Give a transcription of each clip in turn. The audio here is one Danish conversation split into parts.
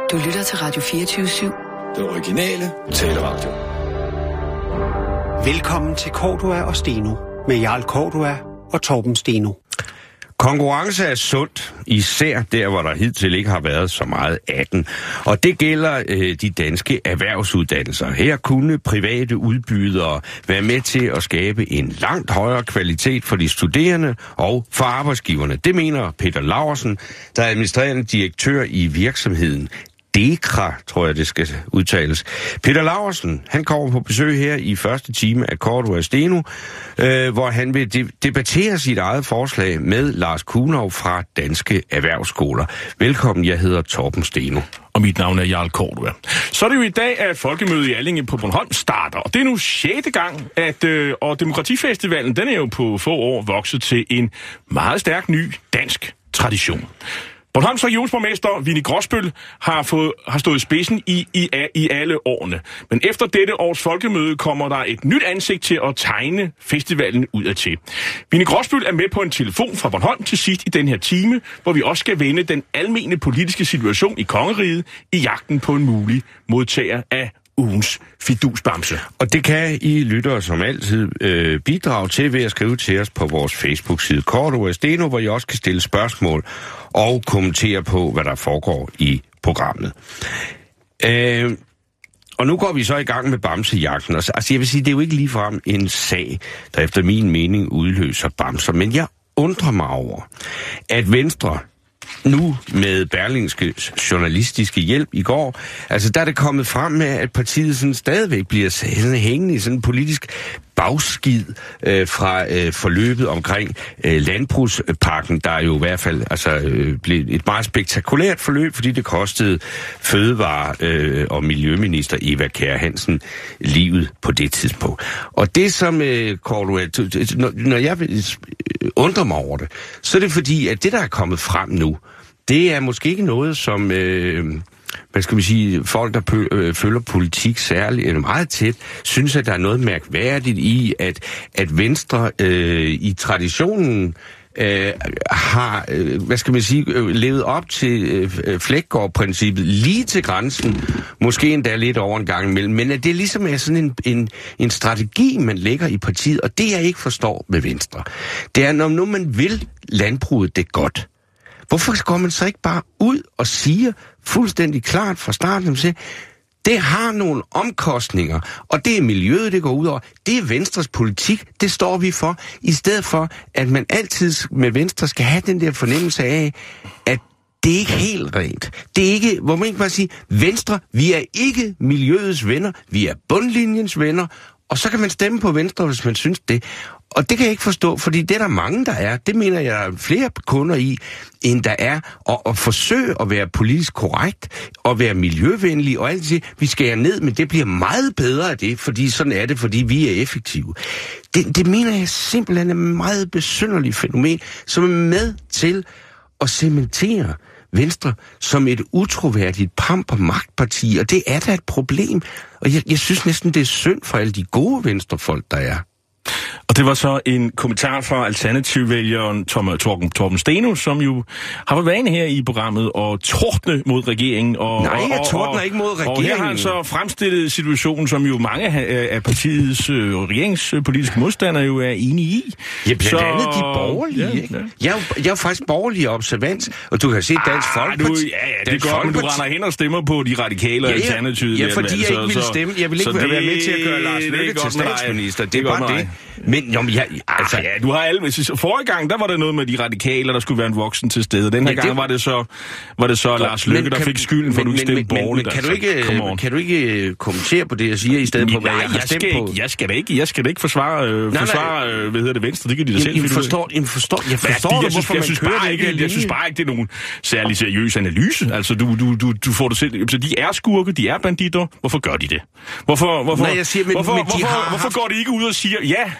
Du lytter til Radio 24/7. Den originale taleradio. Velkommen til Cordua og Steno med Jarl Cordua og Torben Steno. Konkurrence er sundt, især der, hvor der hidtil ikke har været så meget af den. Og det gælder de danske erhvervsuddannelser. Her kunne private udbydere være med til at skabe en langt højere kvalitet for de studerende og for arbejdsgiverne. Det mener Peter Laursen, der er administrerende direktør i virksomheden Dekra, tror jeg, det skal udtales. Peter Laursen, han kommer på besøg her i første time af Cordua og Steno, hvor han vil debattere sit eget forslag med Lars Kuhnov fra Danske Erhvervsskoler. Velkommen, jeg hedder Torben Steno. Og mit navn er Jarl Cordua. Så er det jo i dag, at Folkemødet i Allinge på Bornholm starter. Og det er nu 6. gang, og Demokratifestivalen, den er jo på få år vokset til en meget stærk ny dansk tradition. Bornholms regionsborgmester Winnie Grosbøll har stået i spidsen i alle årene. Men efter dette års folkemøde kommer der et nyt ansigt til at tegne festivalen udadtil. Winnie Grosbøll er med på en telefon fra Bornholm til sidst i den her time, hvor vi også skal vende den almene politiske situation i kongeriget i jagten på en mulig modtager af ugens fidusbamse. Og det kan I lyttere som altid bidrage til ved at skrive til os på vores Facebook-side Cordua og Steno, hvor I også kan stille spørgsmål og kommentere på, hvad der foregår i programmet. Og nu går vi så i gang med bamsejagten. Altså jeg vil sige, det er jo ikke ligefrem en sag, der efter min mening udløser bamser, men jeg undrer mig over, at Venstre nu med Berlingskes journalistiske hjælp i går, altså der er det kommet frem med, at partiet sådan stadigvæk bliver sådan hængende i sådan en politisk bagskid fra forløbet omkring landbrugspakken, der er jo i hvert fald blev et meget spektakulært forløb, fordi det kostede fødevare- og miljøminister Eva Kjær Hansen livet på det tidspunkt. Og det som når jeg undrer mig over det, så er det fordi, at det der er kommet frem nu, det er måske ikke noget, som hvad skal vi sige, folk, der følger politik særligt eller meget tæt, synes, at der er noget mærkværdigt i, at Venstre i traditionen har, hvad skal man sige, levet op til Fleggaard-princippet lige til grænsen, måske endda lidt over en gang imellem, men at det ligesom er sådan en strategi, man lægger i partiet, og det jeg ikke forstår med Venstre, det er, når nu man vil landbruget det godt, hvorfor går man så ikke bare ud og siger fuldstændig klart fra starten, at det har nogle omkostninger, og det er miljøet, det går ud over. Det er Venstres politik, det står vi for, i stedet for, at man altid med Venstre skal have den der fornemmelse af, at det er ikke helt rent. Det er ikke, hvor man ikke bare sige, Venstre, vi er ikke miljøets venner, vi er bundlinjens venner, og så kan man stemme på Venstre, hvis man synes det. Og det kan jeg ikke forstå, fordi det er der mange, der er. Det mener jeg, der er flere kunder i, end der er. Og forsøge at være politisk korrekt, og være miljøvenlig, og alt det. Vi skærer ned, men det bliver meget bedre af det, fordi sådan er det, fordi vi er effektive. Det mener jeg simpelthen er et meget besynderligt fænomen, som er med til at cementere Venstre som et utroværdigt pamp- og magtparti, og det er da et problem. Og jeg synes næsten, det er synd for alle de gode venstrefolk, der er. Og det var så en kommentar fra alternativvælgeren Torben Steno, som jo har været vane her i programmet og tordne mod regeringen. Nej, jeg tordner ikke mod regeringen. Og her har han så fremstillet situationen, som jo mange af partiets regeringspolitiske modstandere jo er enige i. Ja, blandt andet de borgerlige, ja, ikke? Ja. Jeg er faktisk borgerlig observans, og du kan se Dansk Folkeparti. Det er godt, men du render hen og stemmer på de radikale og alternativet. Ja, fordi jeg ikke vil stemme. Jeg vil ikke være med til at gøre Lars Løkke til statsminister. Det er bare det. Men du har alle. Forrige gang, der var det noget med de radikale, der skulle være en voksen til stede. Den her gang var det så Lars Løkke, der fik skylden for, at du ikke stemte borgerligt. Kan du ikke kommentere på det, jeg siger, i stedet på, hvad jeg har stemt på? Jeg skal da ikke forsvare hvad hedder det, Venstre. Det kan de da selv. Jeg forstår det, hvorfor man kører det ikke. Jeg synes bare ikke, det er nogen særlig seriøs analyse. Altså, du får det selv. Så de er skurke, de er banditter. Hvorfor gør de det? Hvorfor går de ikke ud og siger, ja,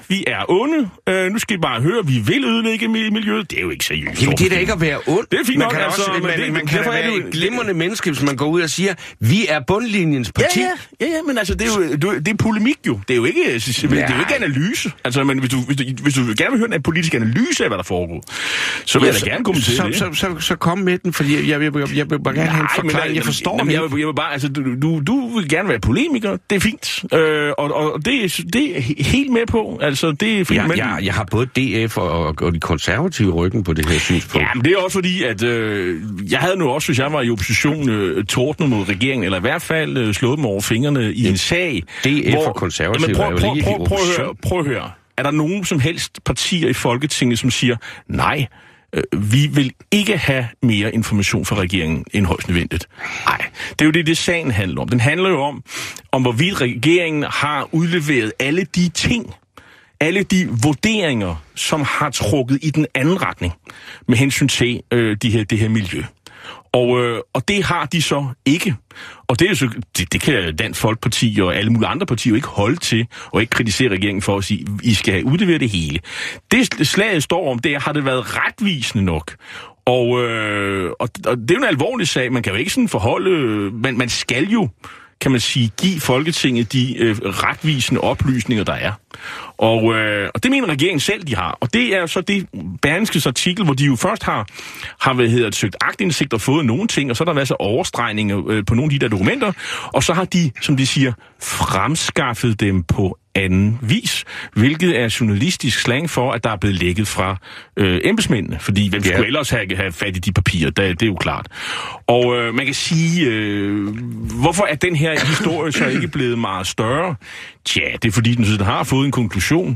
vi er onde, nu skal I bare høre, vi vil ødelægge miljøet. Det er jo ikke seriøst. Jamen, det er da ikke at være ond. Det er fint nok, man kan da være et glimrende menneske, hvis man går ud og siger, vi er bundlinjens parti. Ja, men altså, det er polemik jo. Det er jo ikke, det er jo ikke analyse. Altså, men hvis du gerne vil høre en politisk analyse af, hvad der foregår, så vil jeg da gerne kommentere det. Så kom med den, fordi jeg vil bare gerne have en forklaring. Jeg forstår det. Jeg vil bare, altså, du vil gerne være polemiker. Det er fint. Og det er helt med på. Altså, det er fint. Jeg har både DF og de konservative ryggen på det her synspunkt. Ja, men det er også fordi, at jeg havde nu også, hvis jeg var i opposition, tordnet mod regeringen, eller i hvert fald slået dem over fingrene i en sag. DF og konservative prøv at høre. Er der nogen som helst partier i Folketinget, som siger, nej, vi vil ikke have mere information fra regeringen end højst nødvendigt? Nej, det er jo det sagen handler om. Den handler jo om hvorvidt regeringen har udleveret alle de ting, alle de vurderinger, som har trukket i den anden retning med hensyn til det her miljø. Og det har de så ikke. Og det er jo så, det kan Dansk Folkeparti og alle mulige andre partier jo ikke holde til, og ikke kritisere regeringen for at sige, I skal have udleveret det hele. Det slaget står om, det har det været retvisende nok. Og det er jo en alvorlig sag. Man kan jo ikke sådan forholde, man skal jo, kan man sige, give Folketinget de retvisende oplysninger, der er. Og det mener regeringen selv, de har. Og det er så det Berlingskes artikel, hvor de jo først har søgt aktindsigt og fået nogle ting, og så har der været så overstregninger på nogle af de der dokumenter, og så har de, som de siger, fremskaffet dem på anden vis, hvilket er journalistisk slang for, at der er blevet lækket fra embedsmændene, fordi hvem skulle ellers have fat i de papirer, det er jo klart. Og man kan sige, hvorfor er den her historie så ikke blevet meget større? Tja, det er fordi, den har fået en konklusion.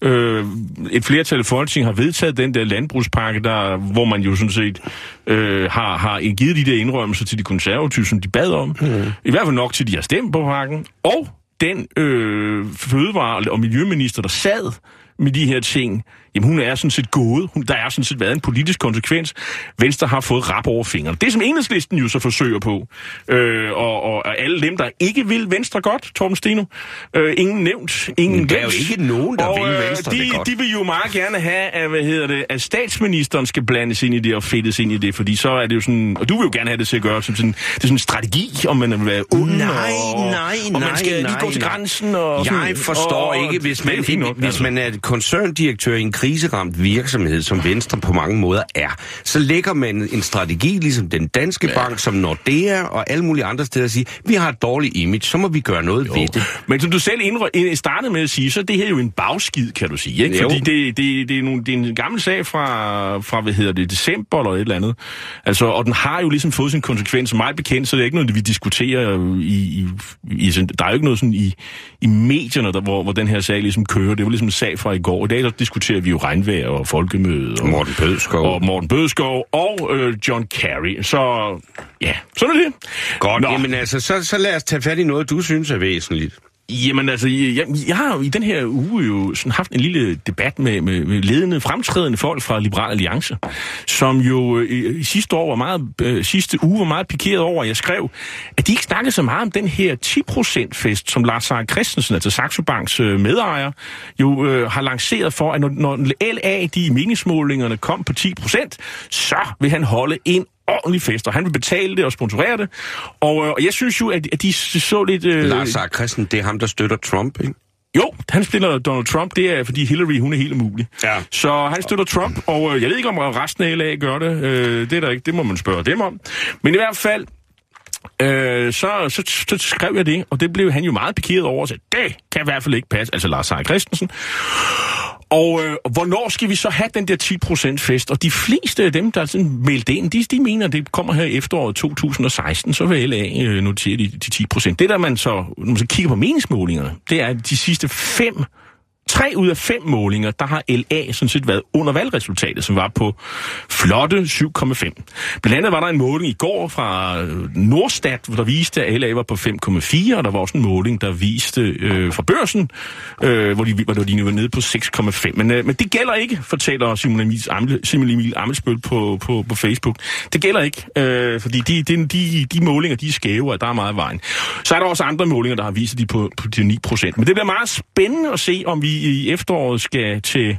Et flertal i Folketinget har vedtaget den der landbrugspakke, hvor man jo sådan set har givet de der indrømmelser til de konservative, som de bad om. I hvert fald nok til, de har stemt på pakken. Og den fødevare- og miljøminister, der sad med de her ting, jamen hun er sådan set gået. Der er sådan set været en politisk konsekvens. Venstre har fået rap over fingrene. Det som Enhedslisten jo så forsøger på, og alle dem, der ikke vil Venstre godt, Torben Steno, ingen nævnt, ingen der er jo ikke nogen, der vil Venstre det godt. De vil jo meget gerne have, at statsministeren skal blandes ind i det og fedtes ind i det, fordi så er det jo sådan, og du vil jo gerne have det til at gøre, som sådan, det er sådan en strategi, om man vil være ond, og man skal lige gå til grænsen. Og sådan, jeg forstår ikke, hvis man er koncerndirektør i en kriseramt virksomhed, som Venstre på mange måder er, så lægger man en strategi, ligesom den danske bank, som Nordea og alle mulige andre steder, og siger, vi har et dårligt image, så må vi gøre noget ved det. Men som du selv startede med at sige, så er det her jo en bagskid, kan du sige, ikke? Fordi det er en gammel sag fra december eller et eller andet. Altså, og den har jo ligesom fået sin konsekvens. Meget bekendt, så det er ikke noget, vi diskuterer der er jo ikke noget sådan i medierne, hvor den her sag ligesom kører. Det var ligesom en sag fra i går. I dag der diskuterer vi jo regnvejr og folkemøde. Og Morten Bødskov og John Kerry. Så ja, sådan er det. Godt, jamen altså, så lad os tage fat i noget, du synes er væsentligt. Jamen altså, jeg har i den her uge jo sådan haft en lille debat med ledende, fremtrædende folk fra Liberal Alliance, som jo i sidste uge var meget pikeret over, at jeg skrev, at de ikke snakkede så meget om den her 10%-fest, som Lars Seier Christensen, altså Saxo Banks medejer, jo har lanceret for, at når LA, de meningsmålingerne kom på 10%, så vil han holde en ordentlig fest, og han vil betale det og sponsorere det. Og jeg synes jo, at de så lidt... Lars Seier Christensen, det er ham, der støtter Trump, ikke? Jo, han stiller Donald Trump, det er fordi Hillary, hun er helt umulig. Ja. Så han støtter Trump, og jeg ved ikke, om resten af LA gør det. Det er der ikke, det må man spørge dem om. Men i hvert fald, så skrev jeg det, og det blev han jo meget pikeret over, og sagde, det kan i hvert fald ikke passe, altså Lars Seier Christensen. Og hvornår skal vi så have den der 10% fest? Og de fleste af dem, der er sådan meldt ind, de mener, at det kommer her i efteråret 2016, så vil LA notere de 10%. Det der man så, når man så kigger på meningsmålingerne, det er de sidste 3 ud af 5 målinger, der har LA sådan set været under valgresultatet, som var på flotte 7,5. Blandt andet var der en måling i går fra Norstat, hvor der viste, at LA var på 5,4, og der var også en måling, der viste fra Børsen, hvor de var nede på 6,5. Men det gælder ikke, fortæller Simon Emil Ammitzbøll på Facebook. Det gælder ikke, fordi de målinger, de er skæve, og der er meget vejen. Så er der også andre målinger, der har vist de på de 9%. Men det bliver meget spændende at se, om vi i efteråret skal til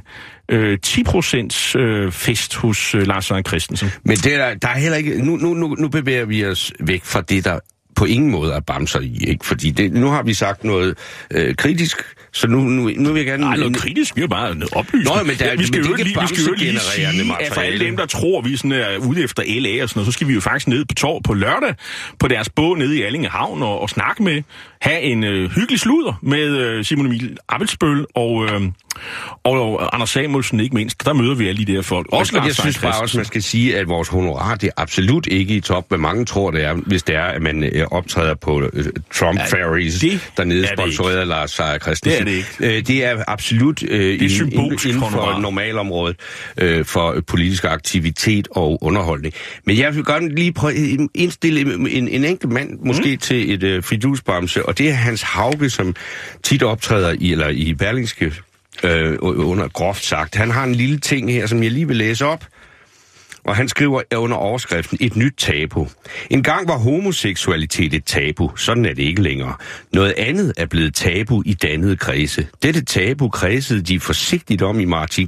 10% fest hos Lars Søren Christensen. Men det der er heller ikke... Nu bevæger vi os væk fra det, der på ingen måde er bamser i, ikke? Fordi nu har vi sagt noget kritisk, så nu vil jeg gerne... Nej, noget kritisk, vi er bare noget oplysning. Nå, men vi skal jo lige sige, at for alle dem, der tror, vi sådan er ude efter LA og sådan noget, så skal vi jo faktisk ned på torv på lørdag på deres båd nede i Allinge Havn og snakke med, have en hyggelig sludder med Simon Emil Abelsbøl og Anders Samuelsen, ikke mindst. Der møder vi alle de der folk. Også, jeg synes bare også, man skal sige, at vores honorar, det er absolut ikke i top, hvad mange tror, det er, hvis det er, at man optræder på Trump-ferries dernede, sponsoreret af Lars Seier Christensen. Det er det ikke. Det er absolut inden for honorar. Normalområdet for politisk aktivitet og underholdning. Men jeg vil godt lige prøve at indstille en enkelt mand, måske til et fidusbamse, og det er Hans Hauge, som tit optræder i Berlingske under groft sagt. Han har en lille ting her, som jeg lige vil læse op. Og han skriver under overskriften, et nyt tabu. En gang var homoseksualitet et tabu. Sådan er det ikke længere. Noget andet er blevet tabu i dannede kredse. Dette tabu kredsede de forsigtigt om i Martin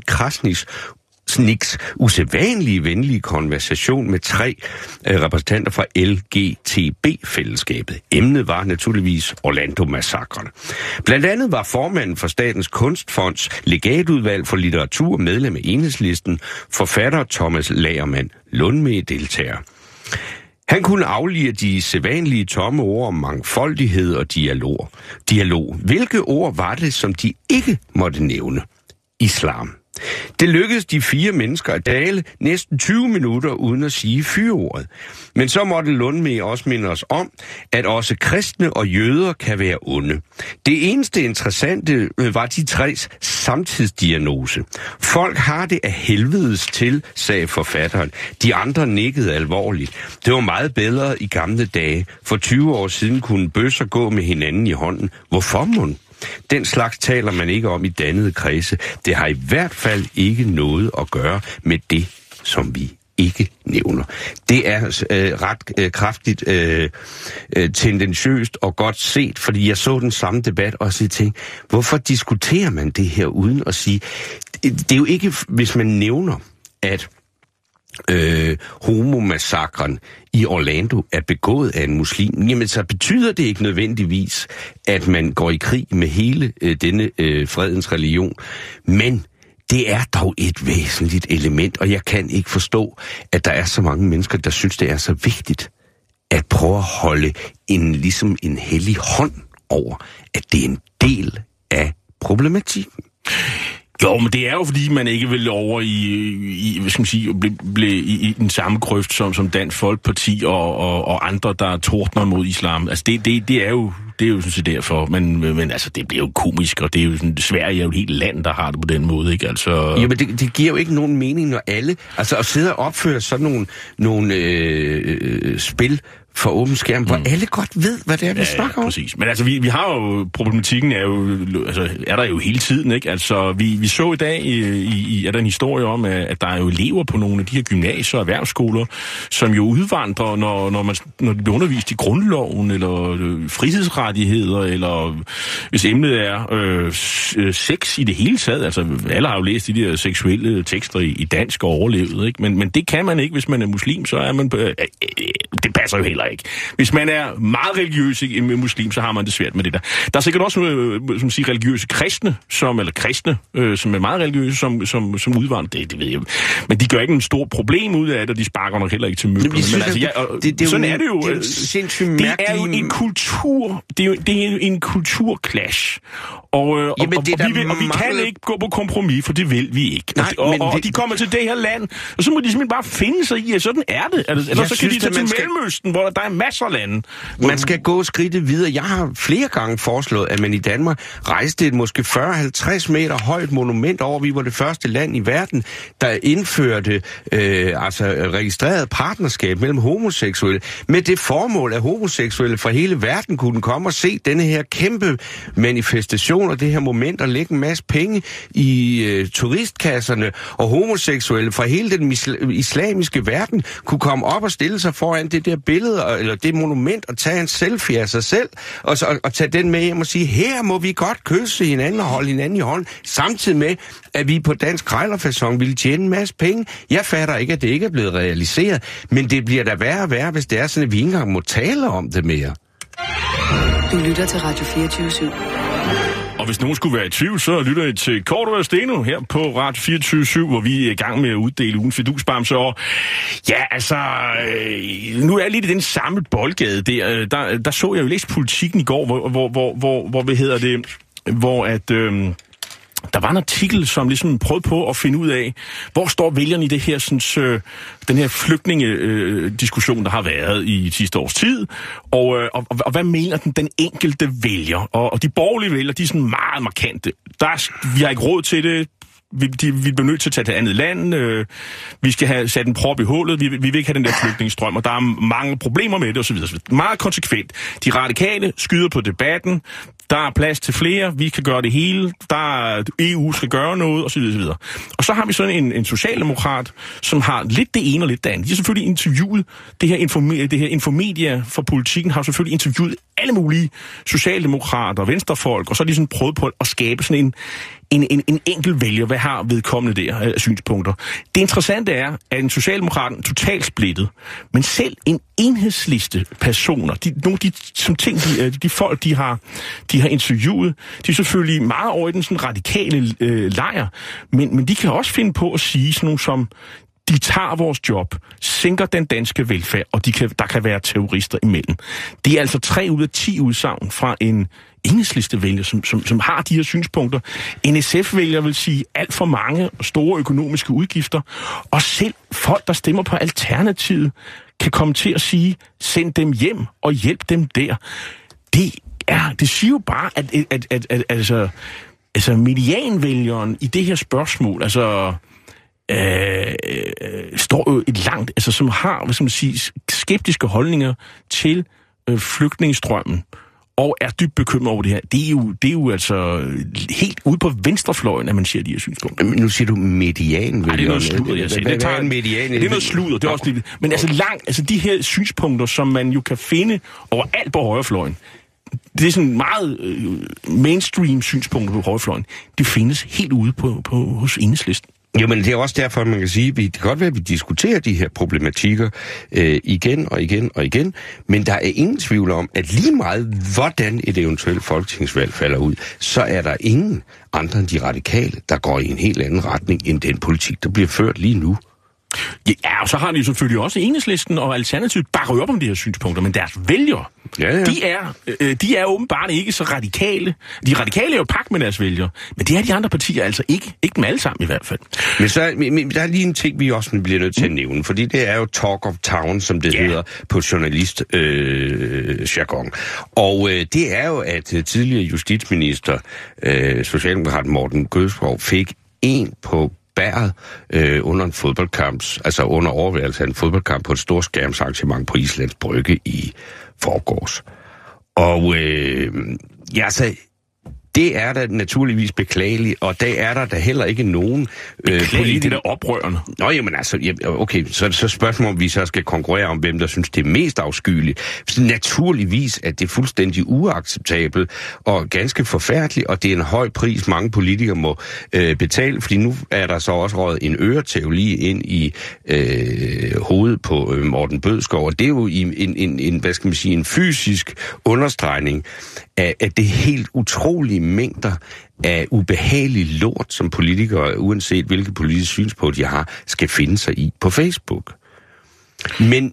Krasniks usædvanlige venlige konversation med 3 repræsentanter fra LGTB-fællesskabet. Emnet var naturligvis Orlando-massakren. Blandt andet var formanden for Statens Kunstfonds legatudvalg for litteratur, medlem af Enhedslisten, forfatter Thomas Lagermand Lundme deltager. Han kunne aflire de sædvanlige tomme ord om mangfoldighed og dialog. Hvilke ord var det, som de ikke måtte nævne? Islam. Det lykkedes de 4 mennesker at dale næsten 20 minutter uden at sige fyreordet. Men så måtte Lundme også minde os om, at også kristne og jøder kan være onde. Det eneste interessante var de 3's samtidsdiagnose. Folk har det af helvedes til, sagde forfatteren. De andre nikkede alvorligt. Det var meget bedre i gamle dage. For 20 år siden kunne bøsser gå med hinanden i hånden. Hvorfor mon? Den slags taler man ikke om i dannede kredse. Det har i hvert fald ikke noget at gøre med det, som vi ikke nævner. Det er ret kraftigt tendensiøst og godt set, fordi jeg så den samme debat og så tænkte, hvorfor diskuterer man det her uden at sige... Det er jo ikke, hvis man nævner, at homomassakren i Orlando er begået af en muslim, jamen så betyder det ikke nødvendigvis, at man går i krig med hele denne fredens religion. Men det er dog et væsentligt element, og jeg kan ikke forstå, at der er så mange mennesker, der synes, det er så vigtigt at prøve at holde ligesom en hellig hånd over, at det er en del af problematikken. Jo, men det er jo fordi, man ikke vil over i hvad skal man sige, i den samme grøft som Dansk Folkeparti og andre, der tordner mod islam. Altså det er jo sådan set derfor, men altså det bliver jo komisk, og det er jo sådan, Sverige er jo et helt land, der har det på den måde, ikke? Altså... Jo, men det giver jo ikke nogen mening, når alle, altså at sidde og opføre sådan nogle spil for åben skærm, hvor alle godt ved, hvad det er, vi snakker om. Præcis. Men altså, vi har jo, problematikken er der jo hele tiden, ikke? Altså, vi så i dag, er der en historie om, at der er jo elever på nogle af de her gymnasier og erhvervsskoler, som jo udvandrer, når de bliver undervist i grundloven, eller frihedsrettigheder, eller hvis emnet er sex i det hele taget. Altså, alle har jo læst de der seksuelle tekster i dansk og overlevet, ikke? Men det kan man ikke, hvis man er muslim, så er man... det passer jo heller ikke. Hvis man er meget religiøs muslim, så har man det svært med det der. Der er sikkert også som siger, religiøse kristne, som er meget religiøse, som udvandrer. Det ved jeg. Men de gør ikke en stor problem ud af det, og de sparker nok heller ikke til møblerne. Men altså, sådan er det jo. Det er jo en kultur. Det er jo en kulturclash. Og vi kan ikke gå på kompromis, for det vil vi ikke. Nej, og de kommer til det her land, og så må de simpelthen bare finde sig i, at sådan er det. Ellers så kan de tage til Mellemøsten, hvor der er masser af lande. Man skal gå skridtet videre. Jeg har flere gange foreslået, at man i Danmark rejste et måske 40-50 meter højt monument over. Vi var det første land i verden, der indførte registreret partnerskab mellem homoseksuelle, med det formål, at homoseksuelle fra hele verden kunne komme og se denne her kæmpe manifestation og det her moment og lægge en masse penge i turistkasserne, og homoseksuelle fra hele den islamiske verden kunne komme op og stille sig foran det der billede, eller det monument, og tage en selfie af sig selv, og tage den med hjem og sige, her må vi godt kysse hinanden og holde hinanden i hånden, samtidig med, at vi på Dansk Krejlerfacon ville tjene en masse penge. Jeg fatter ikke, at det ikke er blevet realiseret, men det bliver da værre og værre, hvis det er sådan, at vi ikke engang må tale om det mere. Du lytter til Radio 24/7. Og hvis nogen skulle være i tvivl, så lytter I til Cordua Steno her på Radio 24/7, hvor vi er i gang med at uddele ugens fidusbamse. Og ja, altså, nu er jeg lidt i den samme boldgade der så jeg jo læst Politikken i går, der var en artikel, som ligesom prøvede på at finde ud af, hvor står vælgerne i det her, sådan, den her flygtningediskussion, der har været i sidste års tid, og hvad mener den enkelte vælger? Og de borgerlige vælgere, de er sådan meget markante. Vi har ikke råd til det. Vi bliver nødt til at tage til andet land. Vi skal have sat en prop i hullet. Vi vil ikke have den der flygtningestrøm, og der er mange problemer med det osv. Meget konsekvent. De radikale skyder på debatten. Der er plads til flere. Vi kan gøre det hele. EU skal gøre noget osv. Og så har vi sådan en socialdemokrat, som har lidt det ene og lidt det andet. De har selvfølgelig interviewet det her Infomedia for Politikken har selvfølgelig interviewet alle mulige socialdemokrater og venstrefolk, og så har de sådan prøvet på at skabe sådan en enkelt vælger. Hvad har vedkommende der af synspunkter? Det interessante er, at en socialdemokrat er totalt splittet, men selv en enhedsliste personer, de folk, de har interviewet, de er selvfølgelig meget over i den sådan radikale lejr, men de kan også finde på at sige sådan nogle som, de tager vores job, sænker den danske velfærd, og der kan være terrorister imellem. Det er altså 3 ud af 10 udsagn fra en enhedslistevælger, som har de her synspunkter. En SF-vælger vil sige alt for mange store økonomiske udgifter, og selv folk, der stemmer på Alternativet, kan komme til at sige, send dem hjem og hjælp dem der. Det siger jo bare, at medianvælgeren i det her spørgsmål, står jo et langt, som har, hvad skal man sige, skeptiske holdninger til flygtningestrømmen, og er dybt bekymret over det her. Det er jo altså helt ude på venstrefløjen, at man siger de her synspunkter. Men nu siger du median. Nej, det er noget sludder, jeg siger. Det er noget sludder, det er også lidt. Men de her synspunkter, som man jo kan finde overalt på højrefløjen, det er sådan meget mainstream synspunkter på højrefløjen. De findes helt ude hos Enhedslisten. Jo, men det er også derfor, man kan sige, at det kan godt være, at vi diskuterer de her problematikker igen og igen og igen, men der er ingen tvivl om, at lige meget hvordan et eventuelt folketingsvalg falder ud, så er der ingen andre end de radikale, der går i en helt anden retning end den politik, der bliver ført lige nu. Ja, og så har de selvfølgelig også Enhedslisten og Alternativet bakker op om de her synspunkter, men deres vælgere, de er åbenbart ikke så radikale. De radikale er jo pakket med deres vælgere, men det er de andre partier altså ikke dem alle sammen i hvert fald. Men der er lige en ting, vi også bliver nødt til at nævne, fordi det er jo talk of town, som det hedder på journalist-jargon. Og det er jo, at tidligere justitsminister, socialdemokrat Morten Bødskov, fik en på bæret under en fodboldkamp, altså under overværelse af en fodboldkamp på et storskærmsarrangement på Islands Brygge i forgårs. Og det er da naturligvis beklageligt, og der er der da heller ikke nogen beklageligt, det er da oprørende. Nå, jamen okay, så spørgsmålet om vi så skal konkurrere om, hvem der synes, det er mest afskyeligt. Så naturligvis er det fuldstændig uacceptabelt og ganske forfærdeligt, og det er en høj pris, mange politikere må betale, fordi nu er der så også røget en øretæv lige ind i hovedet på Morten Bødskov, og det er jo en hvad skal man sige, en fysisk understregning af det helt utrolige mængder af ubehagelig lort, som politikere, uanset hvilke politiske synspunkt de har, skal finde sig i på Facebook. Men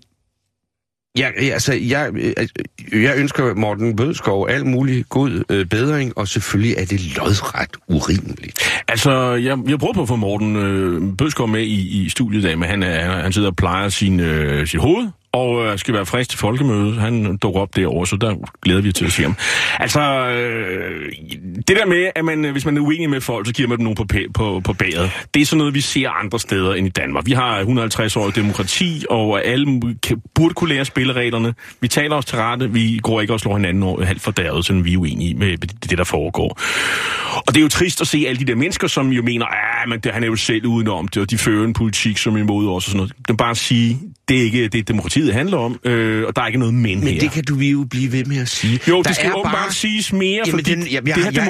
jeg ønsker Morten Bødskov al mulig god bedring, og selvfølgelig er det lodret urimeligt. Altså, jeg prøver på at få Morten Bødskov med i studiet i dag, men han sidder og plejer sit hoved, og skal være frisk til folkemødet. Han dukker op derovre, så der glæder vi til at se ham. Altså, det der med, at hvis man er uenig med folk, så giver man dem nogen på bæret. Det er sådan noget, vi ser andre steder end i Danmark. Vi har 150-årig demokrati, og alle burde kunne lære spillereglerne. Vi taler os til rette. Vi går ikke og slår hinanden halvt fordærvet, så vi er uenige med det, der foregår. Og det er jo trist at se alle de der mennesker, som jo mener, han er jo selv udenom det, og de fører en politik, som er imod os og sådan noget. Det er bare at sige, det er demokratiet demokratiet handler om, og der er ikke noget men her. Men det kan du jo blive ved med at sige. Jo, det skal åbenbart siges mere, fordi det her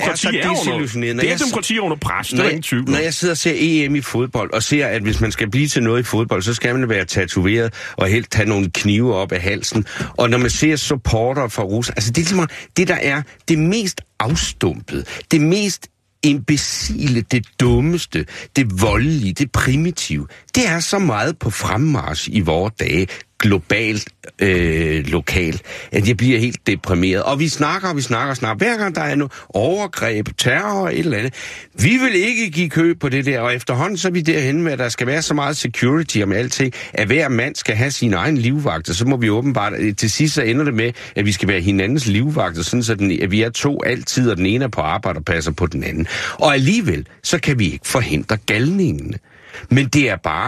demokrati er under pres, der er ingen tvivl. Når jeg sidder og ser EM i fodbold, og ser, at hvis man skal blive til noget i fodbold, så skal man være tatoveret, og helst have nogle knive op af halsen. Og når man ser supporter fra Rusland, altså det er ligesom, det der er det mest afstumpede, det mest imbecile, det dummeste, det voldelige, det primitive, det er så meget på fremmarch i vore dage, globalt, lokalt, at jeg bliver helt deprimeret. Og vi snakker. Hver gang der er noget overgreb, terror og et eller andet. Vi vil ikke give køb på det der, og efterhånden så er vi derhen med, at der skal være så meget security om alting, at hver mand skal have sin egen livvagt, og så må vi åbenbart, til sidst så ender det med, at vi skal være hinandens livvagter, sådan så at vi er to altid, og den ene er på arbejde og passer på den anden. Og alligevel, så kan vi ikke forhindre galningene. Men det er bare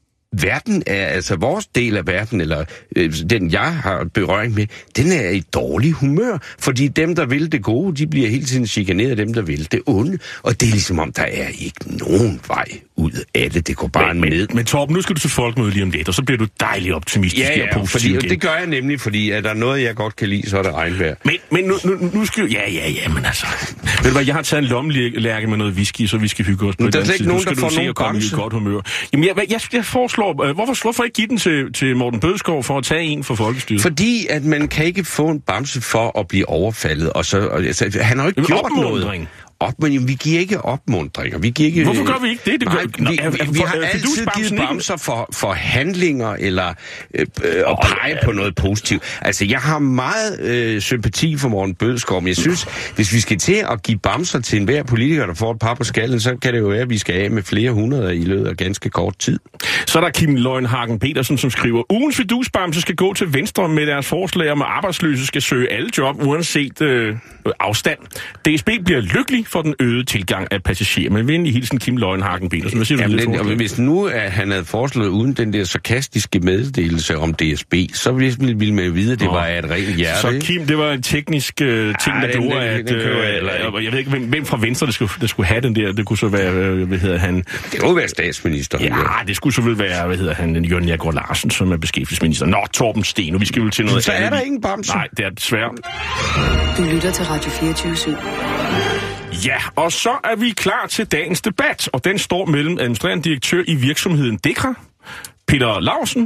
verden er, altså vores del af verden, eller den jeg har berøring med, den er i dårlig humør, fordi dem, der vil det gode, de bliver hele tiden chikaneret af dem, der vil det onde, og det er ligesom om, der er ikke nogen vej ud af det. Det går bare ned. Men Torben, nu skal du til folkemøde lige om lidt, og så bliver du dejligt optimistisk og positiv igen. Det gør jeg nemlig, fordi at der er noget, jeg godt kan lide, så er det regnvejr. Men nu skal du... Ja, men altså... Ved du hvad, jeg har taget en lommelærke med noget whisky, så vi skal hygge os på et andet tid. Nu skal du se at komme i et godt humør. Jamen, jeg foreslår... Hvorfor ikke give den til Morten Bødskov for at tage en for folkestyret? Fordi at man kan ikke få en bamse for at blive overfaldet, og så han har jo ikke gjort noget. Men vi giver ikke opmundringer. Vi giver ikke, hvorfor gør vi ikke det? Vi har altid givet bamser for handlinger eller at pege på noget positivt. Altså, jeg har meget sympati for Morten Bødskov, men jeg synes, hvis vi skal til at give bamser til enhver politiker, der får et par på skallen, så kan det jo være, at vi skal af med flere hundrede i løbet af ganske kort tid. Så er der Kim Lønhagen Petersen, som skriver, ugens fidusbamse skal gå til Venstre med deres forslag om, at arbejdsløse skal søge alle job, uanset afstand. DSB bliver lykkelig for den øgede tilgang af passagerer. Men venlig hilsen Kim Lønhagen Petersen. Hvad siger du? Hvis nu han havde foreslået uden den der sarkastiske meddelelse om DSB, så ville man jo vide, at det var et rent hjerte. Så Kim, det var en teknisk ting, der gjorde, at... jeg ved ikke, hvem fra Venstre, der skulle have den der. Det kunne så være, han... Det kunne være statsministeren. Ja, det skulle så vel være, Jørgen Jægergaard Larsen, som er beskæftigelsesminister. Nå, Torben Steno, vi skal jo til noget... Så er der ingen bamse. Nej, det er desværre. Du lytter til Radio 24/7. Ja, og så er vi klar til dagens debat, og den står mellem administrerende direktør i virksomheden Dekra, Peter Laursen,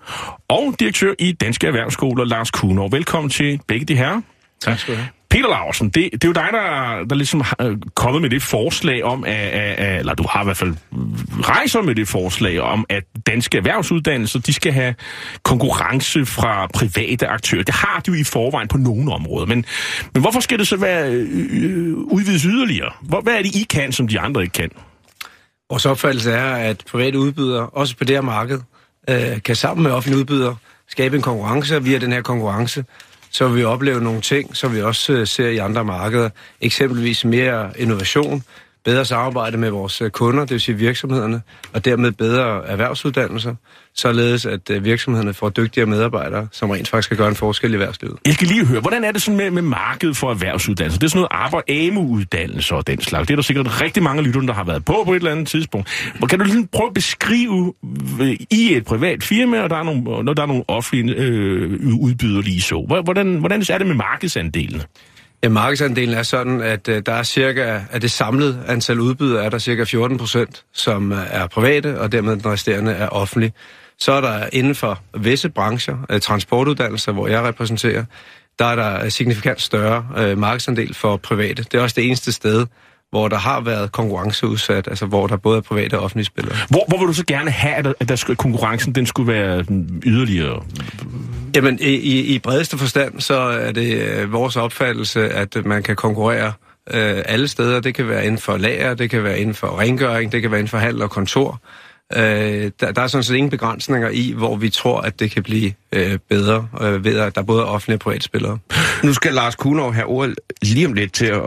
og direktør i Danske Erhvervsskoler, Lars Kuhnov. Velkommen til begge de herrer. Tak skal du have. Peter Laursen, det er jo dig, der ligesom har kommet med det forslag om, eller du har i hvert fald rejser med det forslag om, at danske erhvervsuddannelser, de skal have konkurrence fra private aktører. Det har de jo i forvejen på nogle områder, men hvorfor skal det så være udvides yderligere? Hvad er det, I kan, som de andre ikke kan? Vores opfattelse er, at private udbydere, også på det her marked, kan sammen med offentlige udbydere skabe en konkurrence, og via den her konkurrence så vil vi opleve nogle ting, som vi også ser i andre markeder. Eksempelvis mere innovation, bedre samarbejde med vores kunder, det vil sige virksomhederne, og dermed bedre erhvervsuddannelser, således at virksomhederne får dygtigere medarbejdere, som rent faktisk skal gøre en forskel i erhvervslivet. Jeg skal lige høre, hvordan er det sådan med markedet for erhvervsuddannelser? Det er sådan noget AMU-uddannelser og den slags. Det er der sikkert rigtig mange lyttere, der har været på et eller andet tidspunkt. Kan du lige prøve at beskrive i et privat firma, og når der er nogle offentlige udbydere lige så? Hvordan er det med markedsandelen? Ja, markedsandelen er sådan, at der er cirka, af det samlede antal udbydere, er der cirka 14%, som er private, og dermed den resterende er offentlige. Så er der inden for visse brancher, transportuddannelser, hvor jeg repræsenterer, der er der signifikant større markedsandel for private. Det er også det eneste sted, hvor der har været konkurrenceudsat, altså hvor der både er private og offentlige spillere. Hvor vil du så gerne have, at konkurrencen den skulle være yderligere? Jamen, i bredeste forstand, så er det vores opfattelse, at man kan konkurrere alle steder. Det kan være inden for lager, det kan være inden for rengøring, det kan være inden for handel og kontor. Der er sådan set ingen begrænsninger i, hvor vi tror, at det kan blive bedre, ved at der både er offentlige og private spillere. Nu skal Lars Kuhnov have ordet lige om lidt til at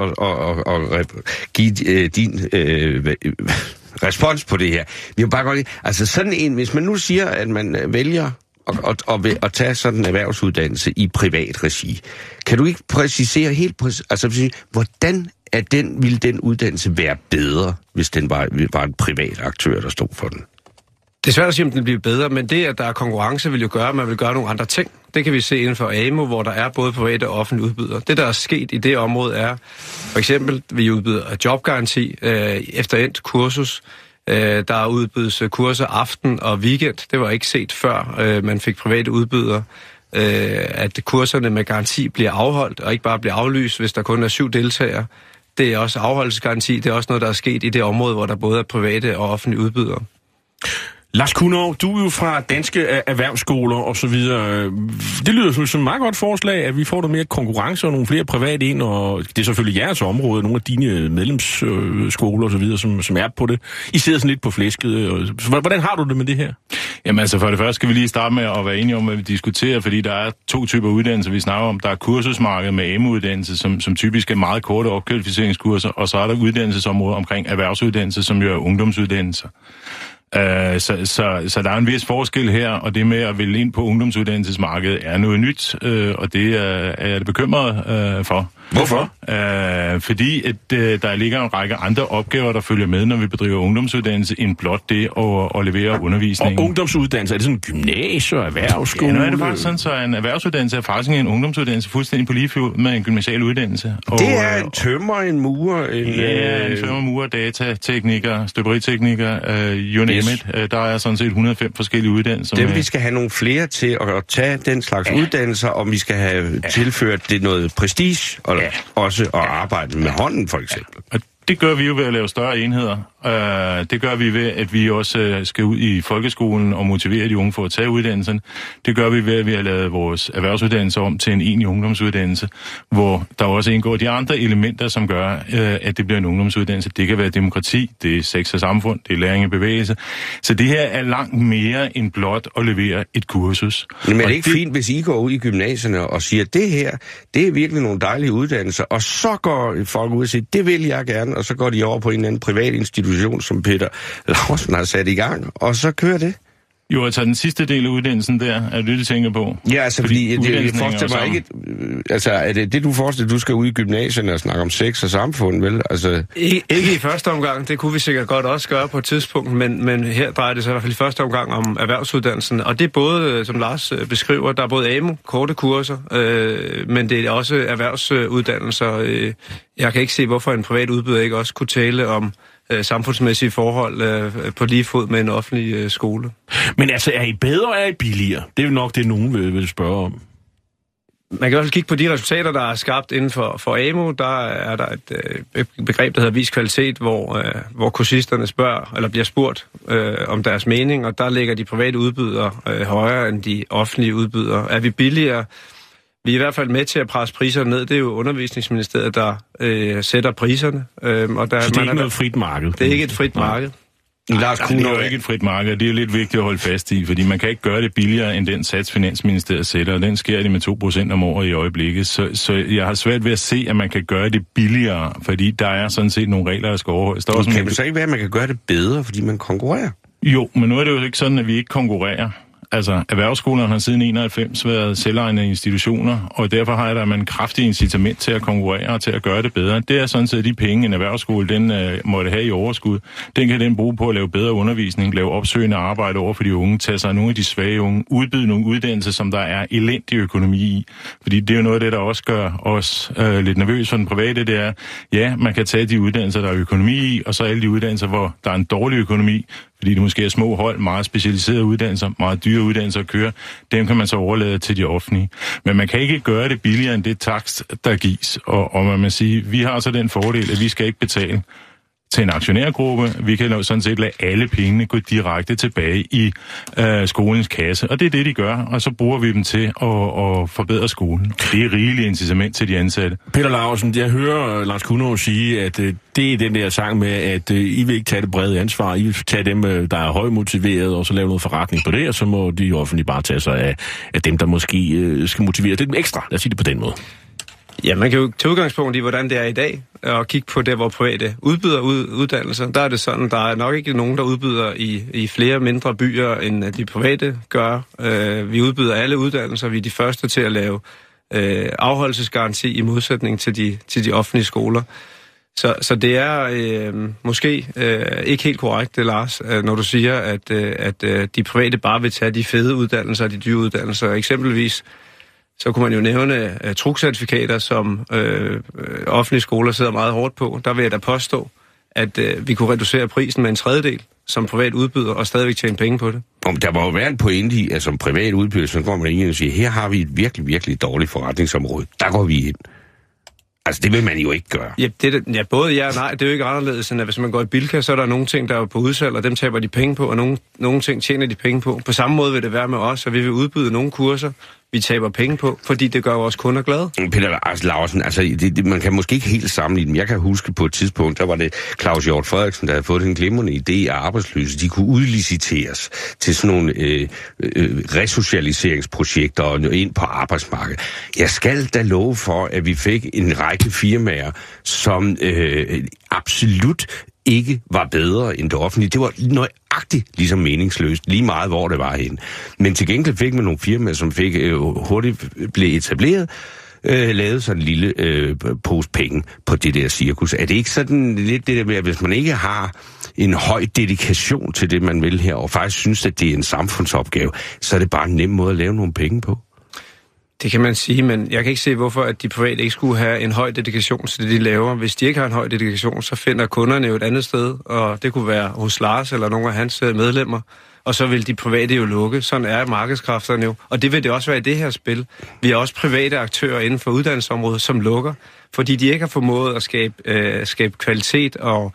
give din respons på det her. Vi har bare godt lide, altså sådan en, hvis man nu siger, at man vælger at tage sådan en erhvervsuddannelse i privat regi, kan du ikke præcisere helt hvordan ville den uddannelse være bedre, hvis den var en privat aktør, der stod for den? Det er svært at sige, om den bliver bedre, men det, at der er konkurrence, vil jo gøre, at man vil gøre nogle andre ting. Det kan vi se inden for AMO, hvor der er både private og offentlige udbydere. Det, der er sket i det område, er for eksempel, vi udbyder jobgaranti efter endt kursus. Der udbydes kurser aften og weekend. Det var ikke set før, man fik private udbydere. At kurserne med garanti bliver afholdt, og ikke bare bliver aflyst, hvis der kun er 7 deltagere. Det er også afholdelsesgaranti. Det er også noget, der er sket i det område, hvor der både er private og offentlige udbydere. Lars Kunov, du er jo fra Danske Erhvervsskoler og så videre. Det lyder som et meget godt forslag, at vi får noget mere konkurrence og nogle flere private ind, og det er selvfølgelig jeres område, nogle af dine medlemsskoler og så videre, som er på det. I sidder sådan lidt på flæsket. Hvordan har du det med det her? Jamen altså, for det første skal vi lige starte med at være enige om, hvad vi diskuterer, fordi der er 2 typer uddannelser, vi snakker om. Der er kursusmarkedet med AMU-uddannelse, som typisk er meget korte opkvalificeringskurser, og så er der uddannelsesområder omkring erhvervsuddannelse, som jo er ungdomsuddannelser. Så der er en vis forskel her, og det med at vælge ind på ungdomsuddannelsesmarkedet er noget nyt, og det er jeg bekymret for. Hvorfor? Fordi at der ligger en række andre opgaver, der følger med, når vi bedriver ungdomsuddannelse, end blot det at levere undervisning. Og ungdomsuddannelse, er det sådan en gymnasie og erhvervsskole? Ja, nu er det faktisk sådan, så en erhvervsuddannelse er faktisk en ungdomsuddannelse fuldstændig på lige fod med en gymnasial uddannelse. Og, det er en tømrer, en murer, en tømrer, murer, datatekniker, støberitekniker, you name it. Der er sådan set 105 forskellige uddannelser. Dem vi skal have nogle flere til at tage den slags uddannelser, og vi skal have tilført det noget prestige, og også at arbejde med hånden, for eksempel. Og det gør vi jo ved at lave større enheder. Det gør vi ved, at vi også skal ud i folkeskolen og motivere de unge for at tage uddannelsen. Det gør vi ved, at vi har lavet vores erhvervsuddannelse om til en egentlig ungdomsuddannelse, hvor der også indgår de andre elementer, som gør, at det bliver en ungdomsuddannelse. Det kan være demokrati, det er sex og samfund, det er læring i bevægelse. Så det her er langt mere end blot at levere et kursus. Men er det ikke fint, hvis I går ud i gymnasierne og siger, at det her, det er virkelig nogle dejlige uddannelser, og så går folk ud og siger, det vil jeg gerne, og så går de over på en eller anden privat institution, som Peter Lausen har sat i gang, og så kører det. Jo, altså den sidste del af uddannelsen der, er det, du tænker på? Ja, altså fordi det forestiller mig ikke... Altså, er det du forestiller, du skal ud i gymnasierne og snakke om sex og samfund, vel? Altså... Ikke i første omgang, det kunne vi sikkert godt også gøre på et tidspunkt, men her drejer det sig i hvert fald i første omgang om erhvervsuddannelsen, og det er både, som Lars beskriver, der er både AMU, korte kurser, men det er også erhvervsuddannelser. Jeg kan ikke se, hvorfor en privat udbyder ikke også kunne tale om samfundsmæssige forhold på lige fod med en offentlig skole. Men altså, er I bedre, eller er I billigere? Det er jo nok det, nogen vil spørge om. Man kan i hvert fald kigge på de resultater, der er skabt inden for AMO. Der er der et begreb, der hedder vis kvalitet, hvor kursisterne bliver spurgt om deres mening, og der ligger de private udbydere højere end de offentlige udbydere. Er vi billigere? Vi er i hvert fald med til at presse priserne ned. Det er jo Undervisningsministeriet, der sætter priserne. Og der, så det er ikke noget frit marked? Det er ikke et frit marked. Lars Kunov, det er jo ikke et frit marked, det er jo lidt vigtigt at holde fast i, fordi man kan ikke gøre det billigere end den sats, Finansministeriet sætter, og den sker det med 2% om året i øjeblikket. Så jeg har svært ved at se, at man kan gøre det billigere, fordi der er sådan set nogle regler, der skal overholdes. Der kan det så ikke være, at man kan gøre det bedre, fordi man konkurrerer? Jo, men nu er det jo ikke sådan, at vi ikke konkurrerer. Altså, erhvervsskolerne har siden 91 været selvejende institutioner, og derfor har der en kraftig incitament til at konkurrere og til at gøre det bedre. Det er sådan set de penge, en erhvervsskole den måtte have i overskud. Den kan den bruge på at lave bedre undervisning, lave opsøgende arbejde over for de unge, tage sig nogle af de svage unge, udbyde nogle uddannelser, som der er elendig økonomi i. Fordi det er jo noget af det, der også gør os lidt nervøs for den private, det er, ja, man kan tage de uddannelser, der er økonomi i, og så alle de uddannelser, hvor der er en dårlig økonomi, fordi det måske er små hold, meget specialiserede uddannelser, meget dyre uddannelser at køre, dem kan man så overlade til de offentlige. Men man kan ikke gøre det billigere end det takst, der gives. Og man siger, vi har så den fordel, at vi skal ikke betale til en aktionærgruppe. Vi kan sådan set lade alle pengene gå direkte tilbage i skolens kasse. Og det er det, de gør, og så bruger vi dem til at forbedre skolen. Det er rigeligt incitament til de ansatte. Peter Lausen, jeg hører Lars Kunov sige, at det er den der sang med, at I vil ikke tage det brede ansvar. I vil tage dem, der er højmotiveret, og så lave noget forretning på det, og så må de offentlige bare tage sig af dem, der måske skal motivere lidt ekstra. Lad os sige det på den måde. Ja, man kan jo tage udgangspunkt i, hvordan det er i dag, og kigge på det, hvor private udbyder uddannelser. Der er det sådan, der er nok ikke nogen, der udbyder i flere mindre byer, end de private gør. Vi udbyder alle uddannelser. Vi er de første til at lave afholdelsesgaranti i modsætning til de offentlige skoler. Så det er måske ikke helt korrekt, det, Lars, når du siger, at de private bare vil tage de fede uddannelser og de dyre uddannelser. Eksempelvis så kunne man jo nævne trukcertifikater, som offentlige skoler sidder meget hårdt på. Der vil jeg da påstå, at vi kunne reducere prisen med en tredjedel som privat udbyder og stadigvæk tjene penge på det. Der må jo være en pointe i, at som privat udbyder, så går man ind og siger, her har vi et virkelig, virkelig dårligt forretningsområde. Der går vi ind. Altså, det vil man jo ikke gøre. Ja, både ja og nej. Det er jo ikke anderledes, end at hvis man går i Bilka, så er der nogle ting, der er på udsalg, og dem taber de penge på, og nogle ting tjener de penge på. På samme måde vil det være med os, og vi vil udbyde nogle kurser, vi taber penge på, fordi det gør vores kunder glade. Peter Laursen, altså, man kan måske ikke helt sammenligne dem. Jeg kan huske på et tidspunkt, der var det Claus Hjort Frederiksen, der havde fået en glimrende idé af arbejdsløse. De kunne udliciteres til sådan nogle resocialiseringsprojekter og ind på arbejdsmarkedet. Jeg skal da love for, at vi fik en række firmaer, som absolut ikke var bedre end det offentlige. Det var nøjagtigt ligesom meningsløst, lige meget hvor det var henne. Men til gengæld fik man nogle firmaer, som fik hurtigt blev etableret, lavede sådan en lille pose penge på det der cirkus. Er det ikke sådan lidt det der med, at hvis man ikke har en høj dedikation til det, man vil her, og faktisk synes, at det er en samfundsopgave, så er det bare en nem måde at lave nogle penge på? Det kan man sige, men jeg kan ikke se, hvorfor at de private ikke skulle have en høj dedikation til det, de laver. Hvis de ikke har en høj dedikation, så finder kunderne jo et andet sted, og det kunne være hos Lars eller nogle af hans medlemmer, og så vil de private jo lukke. Sådan er markedskræfterne jo, og det vil det også være i det her spil. Vi har også private aktører inden for uddannelsesområdet, som lukker, fordi de ikke har formået at skabe kvalitet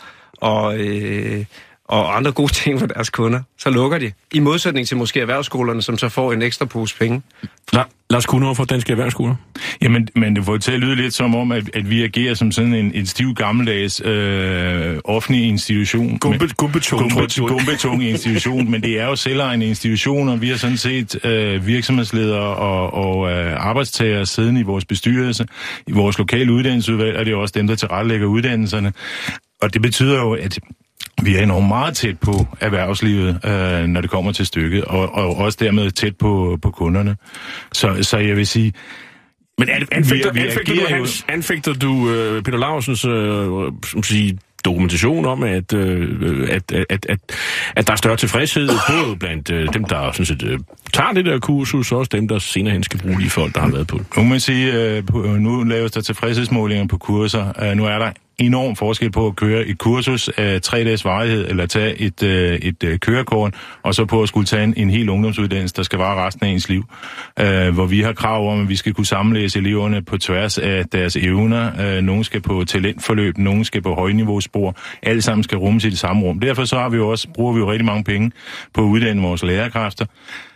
og andre gode ting for deres kunder, så lukker de. I modsætning til måske erhvervsskolerne, som så får en ekstra pose penge. Lars Kuhnhauer fra Danske Erhvervsskoler. Jamen, men det får til at lyde lidt som om, at vi agerer som sådan en stiv gammeldags offentlig institution. Gumbetung institution, men det er jo selvejende institutioner. Vi har sådan set virksomhedsledere og arbejdstagere siddende i vores bestyrelse. I vores lokale uddannelsesudvalg er det også dem, der tilrettelægger uddannelserne. Og det betyder jo, at vi er enormt meget tæt på erhvervslivet, når det kommer til stykket, og også dermed tæt på kunderne. Så jeg vil sige... Men anfægter du Peter Laursens dokumentation om, at der er større tilfredshed, både blandt dem, der sådan set, tager det der kursus, og også dem, der senere hen skal bruge de folk, der har været på det? Nu må man sige, nu laves der tilfredshedsmålinger på kurser. Nu er der enorm forskel på at køre et kursus af 3 dages varighed, eller tage et kørekort, og så på at skulle tage en hel ungdomsuddannelse, der skal vare resten af ens liv. Hvor vi har krav om, at vi skal kunne sammenlæse eleverne på tværs af deres evner. Nogle skal på talentforløb, nogle skal på højniveauspor. Alle sammen skal rummes i det samme rum. Derfor så bruger vi jo rigtig mange penge på at uddanne vores lærerkræfter.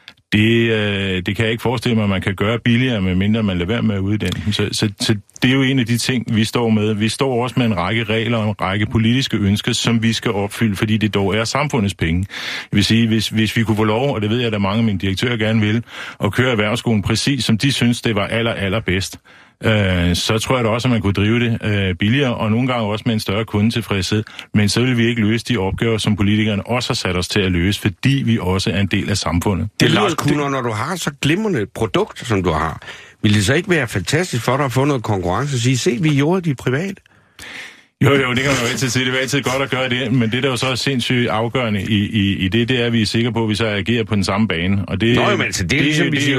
Det kan jeg ikke forestille mig, at man kan gøre billigere, medmindre man lader være med at uddanne. Så det er jo en af de ting, vi står med. Vi står også med en række regler og en række politiske ønsker, som vi skal opfylde, fordi det dog er samfundets penge. Jeg vil sige, hvis vi kunne få lov, og det ved jeg, at der mange af mine direktører gerne vil, at køre erhvervsskolen præcis, som de synes, det var allerbedst, så tror jeg da også, at man kunne drive det billigere, og nogle gange også med en større kundetilfredshed. Men så vil vi ikke løse de opgaver, som politikerne også har sat os til at løse, fordi vi også er en del af samfundet. Det er Lars Kuhnhauer, når du har så glimrende produkt, som du har, vil det så ikke være fantastisk for dig at få noget konkurrence og sige, se, vi gjorde de private? Jo, det kan man jo altid sige. Det er altid godt at gøre det, men det, der jo så er sindssygt afgørende i det er, at vi er sikre på, at vi så agerer på den samme bane. Og det, men altså, det er ligesom, vi siger,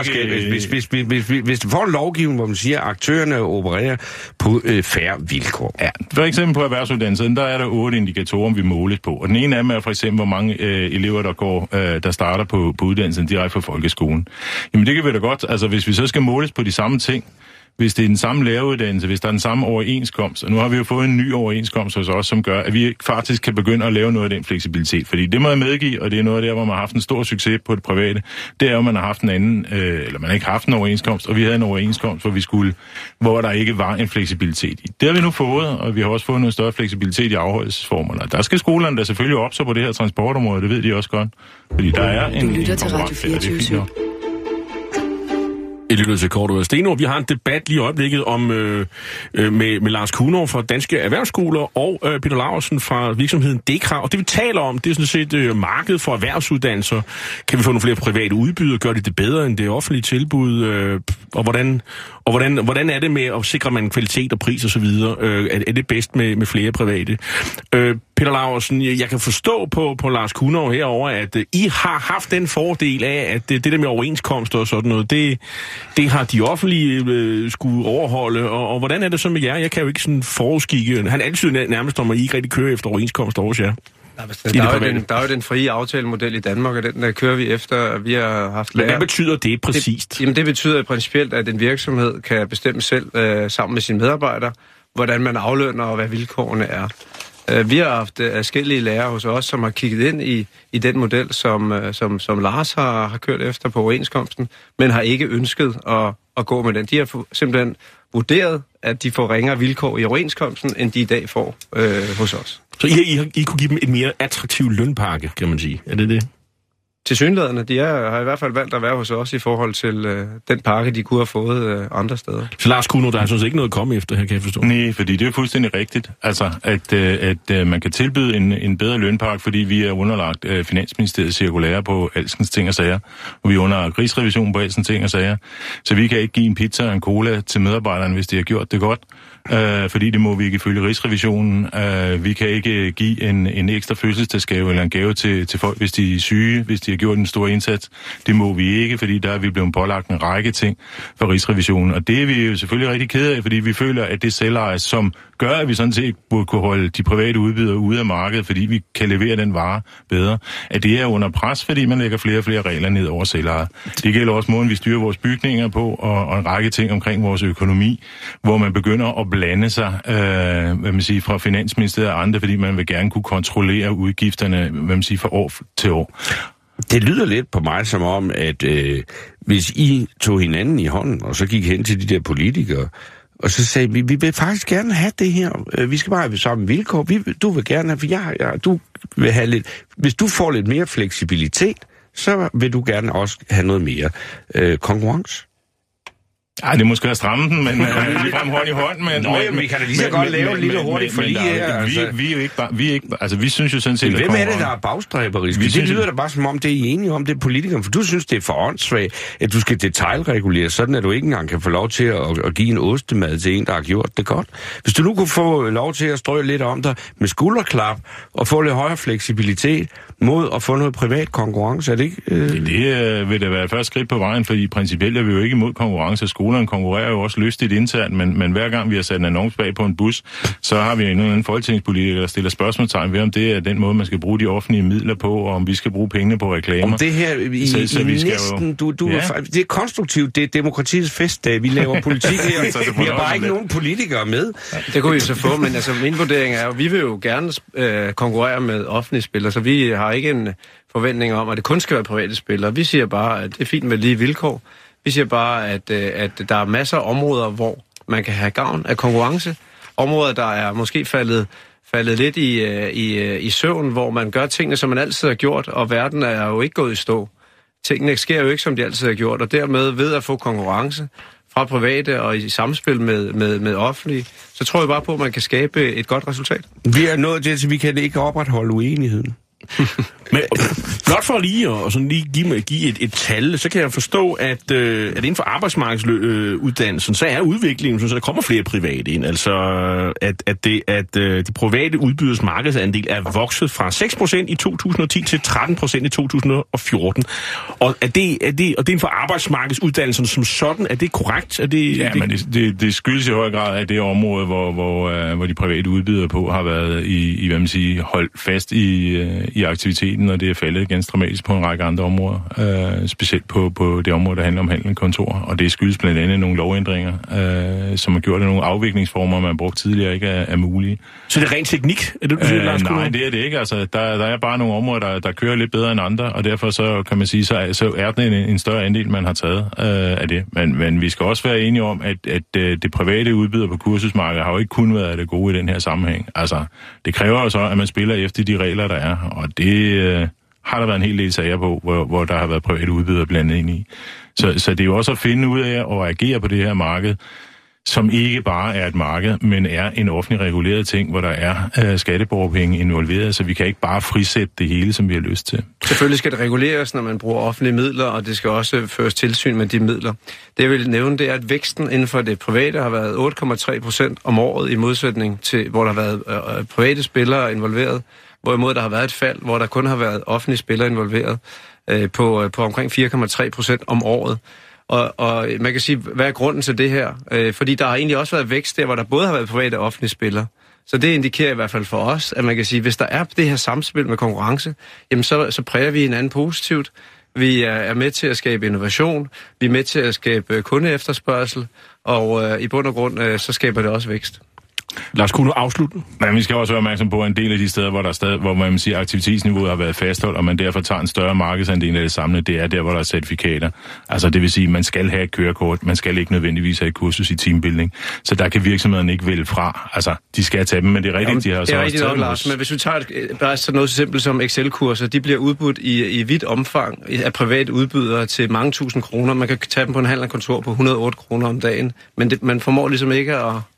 hvis du får en lovgivning, hvor man siger, at aktørerne opererer på fair vilkår. Ja, for eksempel på erhvervsuddannelsen, der er der 8 indikatorer, vi måles på. Og den ene af dem er for eksempel, hvor mange elever, der starter på uddannelsen direkte fra folkeskolen. Jamen det kan vi da godt, altså hvis vi så skal måles på de samme ting, hvis det er den samme læreruddannelse, hvis der er den samme overenskomst, og nu har vi jo fået en ny overenskomst hos os, som gør, at vi faktisk kan begynde at lave noget af den fleksibilitet. Fordi det må jeg medgive, og det er noget af det, hvor man har haft en stor succes på det private, det er jo, at man har haft en anden, eller man har ikke haft en overenskomst, og vi havde en overenskomst, hvor der ikke var en fleksibilitet i. Det har vi nu fået, og vi har også fået noget større fleksibilitet i afholdelsesformerne. Der skal skolerne da selvfølgelig op så på det her transportområde, det ved de også godt. Fordi der er en konkurrence. I lytter til Korto Steno. Vi har en debat lige i øjeblikket om med Lars Kuhnhauer fra Danske Erhvervsskoler og Peter Laursen fra virksomheden Dekra. Og det vi taler om, det er sådan set markedet for erhvervsuddannelser. Kan vi få nogle flere private udbydere? Gør det bedre end det offentlige tilbud? Og hvordan er det med at sikre man kvalitet og pris og så videre? Er det bedst med flere private? Peter Laursen, jeg kan forstå på Lars Kunov herover, at I har haft den fordel af, at det der med overenskomster og sådan noget, det har de offentlige skulle overholde. Og hvordan er det så med jer? Jeg kan jo ikke sådan forudskikke. Han antyder nærmest om, at I ikke rigtig kører efter overenskomster hos jer. Der er jo den frie aftalemodel i Danmark, og den der kører vi efter. Vi har haft lærer. Hvad betyder det præcist? Det betyder principielt, at en virksomhed kan bestemme selv sammen med sine medarbejdere, hvordan man aflønner og hvad vilkårene er. Vi har haft forskellige lærere hos os, som har kigget ind i den model, som Lars har kørt efter på overenskomsten, men har ikke ønsket at gå med den. De har simpelthen vurderet, at de får ringere vilkår i overenskomsten, end de i dag får hos os. Så I kunne give dem et mere attraktivt lønpakke, kan man sige. Er det det? Tilsyneladende, har i hvert fald valgt at være hos os i forhold til den pakke, de kunne have fået andre steder. Så Lars Kuno, der er altså ikke noget at komme efter her, kan jeg forstå? Nej, fordi det er fuldstændig rigtigt. Altså, at man kan tilbyde en bedre lønpakke, fordi vi er underlagt Finansministeriets cirkulære på alskens ting og sager, og vi er underlagt Rigsrevisionen på alskens ting og sager. Så vi kan ikke give en pizza og en cola til medarbejderne, hvis de har gjort det godt. Fordi det må vi ikke ifølge Rigsrevisionen. Vi kan ikke give en ekstra fødselsdagsgave eller en gave til folk, hvis de er syge, hvis de har gjort en stor indsats. Det må vi ikke, fordi der er vi blevet pålagt en række ting for Rigsrevisionen. Og det er vi jo selvfølgelig rigtig kede af, fordi vi føler, at det selveje, som gør, at vi sådan set burde kunne holde de private udbydere ude af markedet, fordi vi kan levere den vare bedre, at det er under pres, fordi man lægger flere og flere regler ned over selveje. Det gælder også måden, vi styrer vores bygninger på, og en række ting omkring vores økonomi, hvor man begynder at blande sig, fra Finansministeriet og andre, fordi man vil gerne kunne kontrollere udgifterne, fra år til år. Det lyder lidt på mig som om, at hvis I tog hinanden i hånden, og så gik hen til de der politikere, og så sagde vi vil faktisk gerne have det her. Vi skal bare have samme vilkår. Du vil gerne have, for du vil have lidt. Hvis du får lidt mere fleksibilitet, så vil du gerne også have noget mere konkurrence. Ej, det er måske at stramme den, men ligefrem hånd i hånd. Men vi kan da lige så godt lave en lille hurtigt forlig her. Vi synes jo sådan set... Hvem er det, der er bagstræberisk? Det lyder da bare som om, det er I enige om, det er politikerne. For du synes, det er for åndssvagt, at du skal detailregulere, sådan at du ikke engang kan få lov til at give en ostemad til en, der har gjort det godt. Hvis du nu kunne få lov til at strøge lidt om dig med skulderklap og få lidt højere fleksibilitet mod at få noget privat konkurrence, er det ikke... Det vil da være første skridt på vejen, fordi principielt er vi jo ikke imod konkurrence. Skolerne konkurrerer jo også lystigt internt, men hver gang vi har sat en annonce bag på en bus, så har vi en eller anden folketingspolitiker, der stiller spørgsmålstegn ved, om det er den måde, man skal bruge de offentlige midler på, og om vi skal bruge pengene på reklamer. Om det her det er konstruktivt, det er demokratiets festdag. Vi laver politik her. Vi har bare ikke nogen politikere med. Det kunne vi så få, men altså min vurdering er jo, vi vil jo gerne konkurrere med offentlige spillere, så vi har ikke en forventning om, at det kun skal være private spillere. Vi siger bare, at det er fint med lige vilkår. Vi siger bare, at der er masser af områder, hvor man kan have gavn af konkurrence. Områder, der er måske faldet lidt i søvn, hvor man gør tingene, som man altid har gjort, og verden er jo ikke gået i stå. Tingene sker jo ikke, som de altid har gjort, og dermed ved at få konkurrence fra private og i samspil med offentlige, så tror jeg bare på, at man kan skabe et godt resultat. Vi er nået til, at vi kan ikke opretholde uenigheden. Men blot for lige at sådan lige give et tal, så kan jeg forstå, at inden for arbejdsmarkedsuddannelsen, så er udviklingen, så der kommer flere private ind. Altså, at de private udbyders markedsandel er vokset fra 6% i 2010 til 13% i 2014. Og er det inden for arbejdsmarkedsuddannelsen som sådan, er det korrekt? Men det skyldes i høj grad af det område, hvor de private udbydere på har været i holdt fast i aktiviteten, og det er faldet ganske dramatisk på en række andre områder, specielt på det område, der handler om handel og kontor, og det skyldes blandt andet nogle lovændringer, som har gjort, at nogle afviklingsformer, man har brugt tidligere, ikke er mulige. Så det er ren teknik? Er det, du siger, Lars? Nej, det er det ikke. Altså, der er bare nogle områder, der kører lidt bedre end andre, og derfor så kan man sige, så er det en større andel, man har taget af det. Men vi skal også være enige om, at det private udbyder på kursusmarkedet har jo ikke kun været det gode i den her sammenhæng. Altså, det kræver jo så, at man spiller efter de regler, der er, og det har der været en hel del sager på, hvor der har været private udbydere blandet ind i. Så det er jo også at finde ud af at agere på det her marked, som ikke bare er et marked, men er en offentlig reguleret ting, hvor der er skatteborgerpenge involveret, så vi kan ikke bare frisætte det hele, som vi har lyst til. Selvfølgelig skal det reguleres, når man bruger offentlige midler, og det skal også føres tilsyn med de midler. Det jeg vil nævne, det er, at væksten inden for det private har været 8,3% om året, i modsætning til, hvor der har været private spillere involveret, hvorimod der har været et fald, hvor der kun har været offentlige spillere involveret på omkring 4,3% om året. Og man kan sige, hvad er grunden til det her? Fordi der har egentlig også været vækst der, hvor der både har været private og offentlige spillere. Så det indikerer i hvert fald for os, at man kan sige, hvis der er det her samspil med konkurrence, jamen så præger vi hinanden positivt. Vi er med til at skabe innovation, vi er med til at skabe kundeefterspørgsel, og i bund og grund, så skaber det også vækst. Lars, kunne du afslutte? Men vi skal også være opmærksom på, at en del af de steder, hvor man siger, aktivitetsniveauet har været fastholdt, og man derfor tager en større markedsandel af det samlede, det er der, hvor der er certifikater. Altså det vil sige, at man skal have et kørekort, man skal ikke nødvendigvis have et kursus i teambuilding. Så der kan virksomhederne ikke vælge fra. Altså, de skal tage dem, men det er rigtigt, de har så også taget Lars, men hvis vi tager bare sådan noget så simpelt som Excel-kurser, de bliver udbudt i vidt omfang af private udbydere til mange tusind kroner. Man kan tage dem på en handlerkontor på 108 kroner om dagen, men man formår ligesom ikke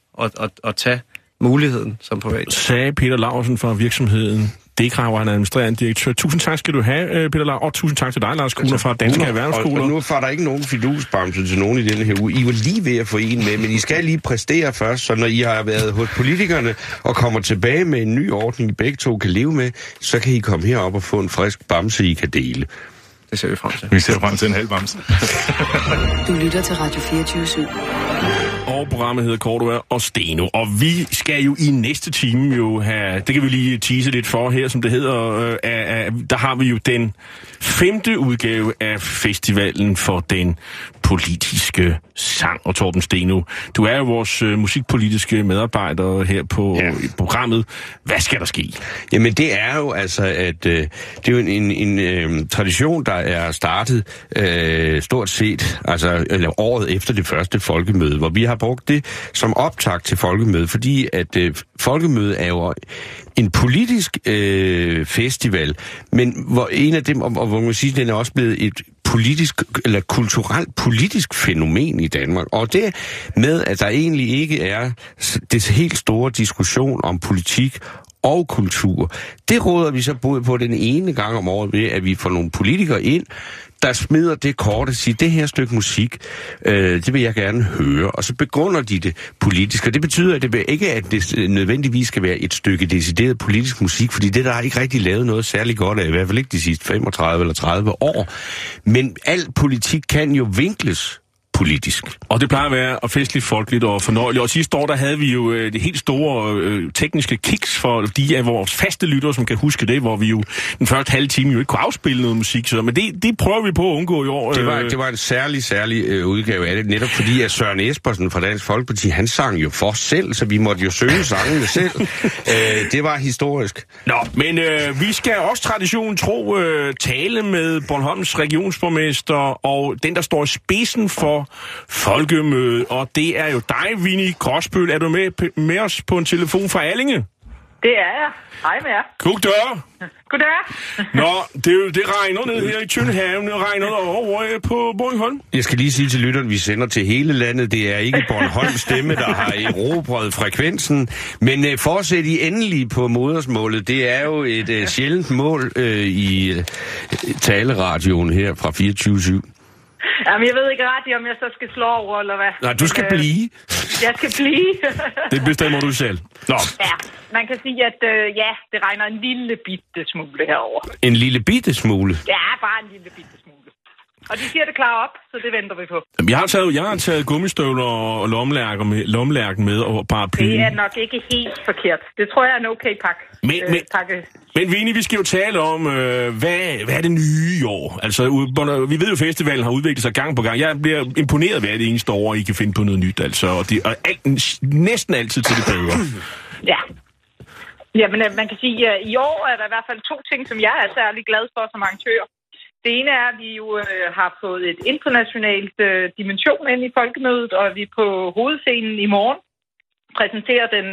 at tage muligheden som privat. Sagde Peter Laursen fra virksomheden Dekra, hvor han er administrerende direktør. Tusind tak skal du have, Peter Laursen, og tusind tak til dig, Lars Kuhner fra Danske Erhvervsskoler. Og nu får der ikke nogen fidusbamse til nogen i denne her uge. I var lige ved at få en med, men I skal lige præstere først, så når I har været hos politikerne og kommer tilbage med en ny ordning, I begge to kan leve med, så kan I komme herop og få en frisk bamse, I kan dele. Det ser vi frem til. Vi ser frem til en halv bamse. Du lytter til Radio 24/7. Og programmet hedder Cordua og Steno. Og vi skal jo i næste time jo have, det kan vi lige tease lidt for her, som det hedder, der har vi jo den 5. udgave af festivalen for den politiske sang. Og Torben Steno, du er jo vores musikpolitiske medarbejder her på programmet. Hvad skal der ske? Jamen det er jo altså, at det er jo en tradition, der er startet stort set, altså eller året efter det første folkemøde, hvor vi har brugt det som optakt til folkemødet, fordi at folkemødet er jo en politisk festival, men hvor en af dem, og hvor man siger, den er også blevet et politisk eller kulturelt politisk fænomen i Danmark. Og det med, at der egentlig ikke er det helt store diskussion om politik og kultur, det råder vi så både på den ene gang om året ved, at vi får nogle politikere ind, der smider det kort og siger, det her stykke musik, det vil jeg gerne høre. Og så begrunder de det politisk. Og det betyder, at det ikke, at det nødvendigvis skal være et stykke decideret politisk musik, fordi det der har ikke rigtig lavet noget særligt godt af, i hvert fald ikke de sidste 35 eller 30 år. Men al politik kan jo vinkles politisk. Og det plejer at være festligt, folkeligt og fornøjeligt. Og sidste år, der havde vi jo det helt store tekniske kiks for de af vores faste lyttere, som kan huske det, hvor vi jo den første halve time jo ikke kunne afspille noget musik. Så, men det prøver vi på at undgå i år. Det var en særlig udgave af det, netop fordi at Søren Espersen fra Dansk Folkeparti, han sang jo for selv, så vi måtte jo synge sangene selv. Det var historisk. Nå, men vi skal også traditionen tro tale med Bornholms regionsborgmester og den, der står i spidsen for folkemødet, og det er jo dig, Winnie Gråsbøl. Er du med os på en telefon fra Allinge? Det er jeg. Hej med jer. Goddag. Goddag. Nå, det regner ned her i Tøndehaven, det regner over på Bornholm. Jeg skal lige sige til lytteren, vi sender til hele landet. Det er ikke Bornholms stemme, der har erobret frekvensen, men fortsæt I endelig på modersmålet. Det er jo et sjældent mål i taleradioen her fra 24/7. Jamen, jeg ved ikke ret, om jeg så skal slå over, eller hvad. Nej, du skal blive. Jeg skal blive. Det bestemmer du selv. Nå. Ja, man kan sige, at det regner en lille bitte smule herover. En lille bitte smule? Ja, bare en lille bitte smule. Og de siger det klar op, så det venter vi på. Jeg har taget gummistøvler og lommelærken med og paraplyen. Det er nok ikke helt forkert. Det tror jeg er en okay pakke. Men Winnie, vi skal jo tale om, hvad er det nye i år? Altså, vi ved jo, at festivalen har udviklet sig gang på gang. Jeg bliver imponeret hver det eneste år, I kan finde på noget nyt, altså. Og det er næsten altid til det bedre. Ja. Jamen, man kan sige, at i år er der i hvert fald 2 ting, som jeg er særlig glad for som arrangør. Det ene er, at vi jo har fået et internationalt dimension ind i folkemødet, og vi på hovedscenen i morgen præsenterer den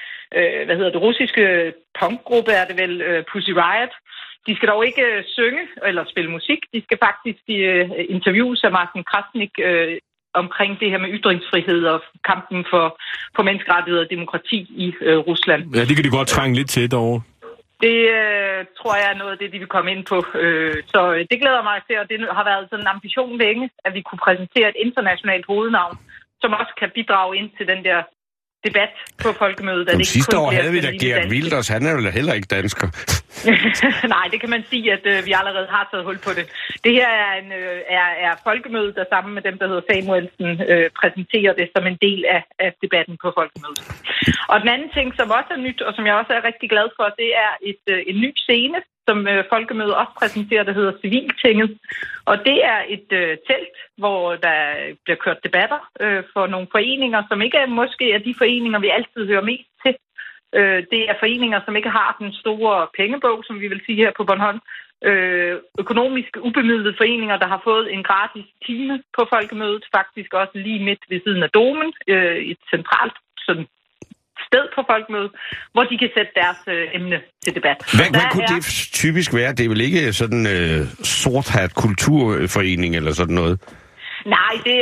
russiske punkgruppe, er det vel Pussy Riot. De skal dog ikke synge eller spille musik. De skal faktisk interviews af Martin Krasnik omkring det her med ytringsfrihed og kampen for menneskerettigheder og demokrati i Rusland. Ja, det kan de godt trænge lidt til derovre. Det tror jeg er noget af det, de vil komme ind på. Så det glæder mig til, og det har været sådan en ambition længe, at vi kunne præsentere et internationalt hovednavn, som også kan bidrage ind til den der debat på folkemødet. Sidste år havde vi da Geert Wilders, han er jo heller ikke dansker. Nej, det kan man sige, at vi allerede har taget hul på det. Det her er folkemødet, der sammen med dem, der hedder Samuelsen, præsenterer det som en del af debatten på folkemødet. Og den anden ting, som også er nyt, og som jeg også er rigtig glad for, det er en ny scene, som folkemødet også præsenterer, der hedder Civiltinget. Og det er et telt, hvor der bliver kørt debatter for nogle foreninger, som ikke er måske er de foreninger, vi altid hører mest til. Det er foreninger, som ikke har den store pengebog, som vi vil sige her på Bornholm. Økonomisk ubemidlede foreninger, der har fået en gratis time på folkemødet, faktisk også lige midt ved siden af Domen, et centralt sådan sted på folkemødet, hvor de kan sætte deres emne til debat. Hvad kunne det typisk være? Det er vel ikke sådan sorthat kulturforening eller sådan noget? Nej, det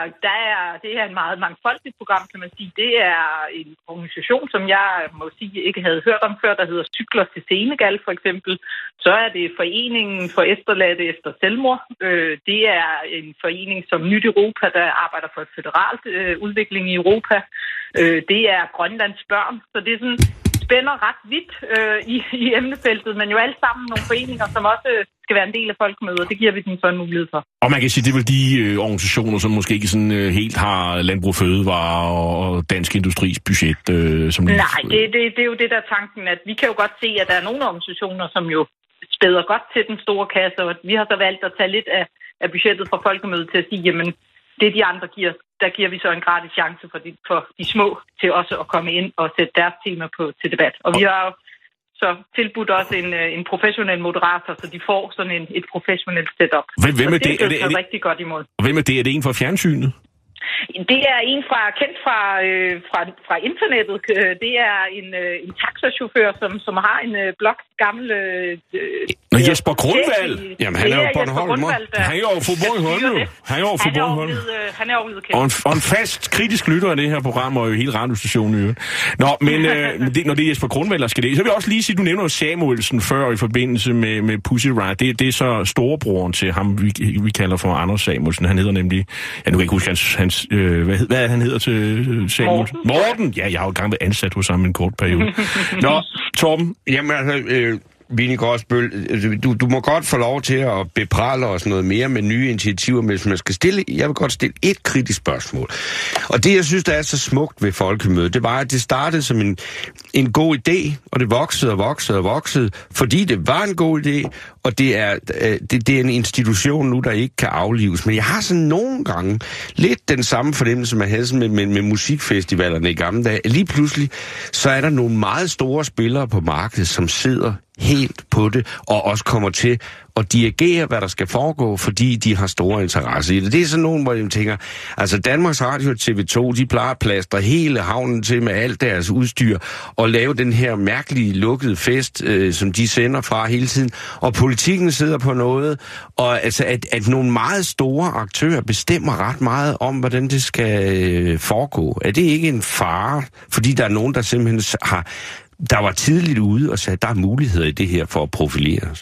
er en meget mangfoldigt program, kan man sige. Det er en organisation, som jeg må sige ikke havde hørt om før, der hedder Cykler til Senegal for eksempel. Så er det Foreningen for Efterladte efter selvmord. Det er en forening som Nyt Europa, der arbejder for et føderalt udvikling i Europa. Det er Grønlands Børn. Så det er sådan spænder ret vidt i emnefeltet, men jo alle sammen nogle foreninger, som også skal være en del af folkemødet, og det giver vi dem så en mulighed for. Og man kan sige, det er vel de organisationer, som måske ikke sådan helt har Landbrug Fødevare og Dansk Industris budget, som... Nej, det er jo det der tanken, at vi kan jo godt se, at der er nogle organisationer, som jo spæder godt til den store kasse, og vi har så valgt at tage lidt af budgettet fra folkemødet til at sige, jamen, det de andre giver, der giver vi så en gratis chance for de små til også at komme ind og sætte deres tema til debat. Og vi har jo så tilbudt også en professionel moderator, så de får sådan et professionelt setup. Hvem er det? Det er det rigtig godt imod. Hvem er det? Er det en fra fjernsynet? Det er en kendt fra internettet. Det er en taxachauffør, som har en blog gammel... Jesper Grundvald? Jamen, han er jo Bornholmer. Han er jo for Bornholm. Han er overlevet kendt. Og en fast kritisk lytter af det her program, og jo hele radiostationen. Nå, men når det er Jesper Grundvald, der skal det. Så vil jeg også lige sige, du nævner Samuelsen før i forbindelse med Pussy Riot. Det er så storebroren til ham, vi kalder for Anders Samuelsen. Han hedder nemlig... Ja, nu kan jeg ikke huske hans hvad er han hedder til Samuelsen? Morten! Ja, jeg har jo gang med ansat hos ham en kort periode. Nå, Torben? Jamen altså, Vinnie Gråsbøl, du må godt få lov til at beprale os noget mere med nye initiativer, men hvis man skal stille, jeg vil godt stille et kritisk spørgsmål. Og det, jeg synes, der er så smukt ved folkemødet, det var, at det startede som en god idé, og det voksede og voksede og voksede, fordi det var en god idé, og det er en institution nu, der ikke kan aflives. Men jeg har sådan nogle gange lidt den samme fornemmelse, man havde sådan med musikfestivalerne i gamle dage. Lige pludselig, så er der nogle meget store spillere på markedet, som sidder helt på det, og også kommer til at dirigere, hvad der skal foregå, fordi de har store interesse i det. Det er sådan nogen, hvor de tænker, altså Danmarks Radio og TV2, de plejer at plastre hele havnen til med alt deres udstyr, og lave den her mærkelige lukkede fest, som de sender fra hele tiden, og politikken sidder på noget, og altså at nogle meget store aktører bestemmer ret meget om, hvordan det skal foregå. Er det ikke en fare, fordi der er nogen, der simpelthen der var tidligt ude og sagde, at der er muligheder i det her for at profilere os?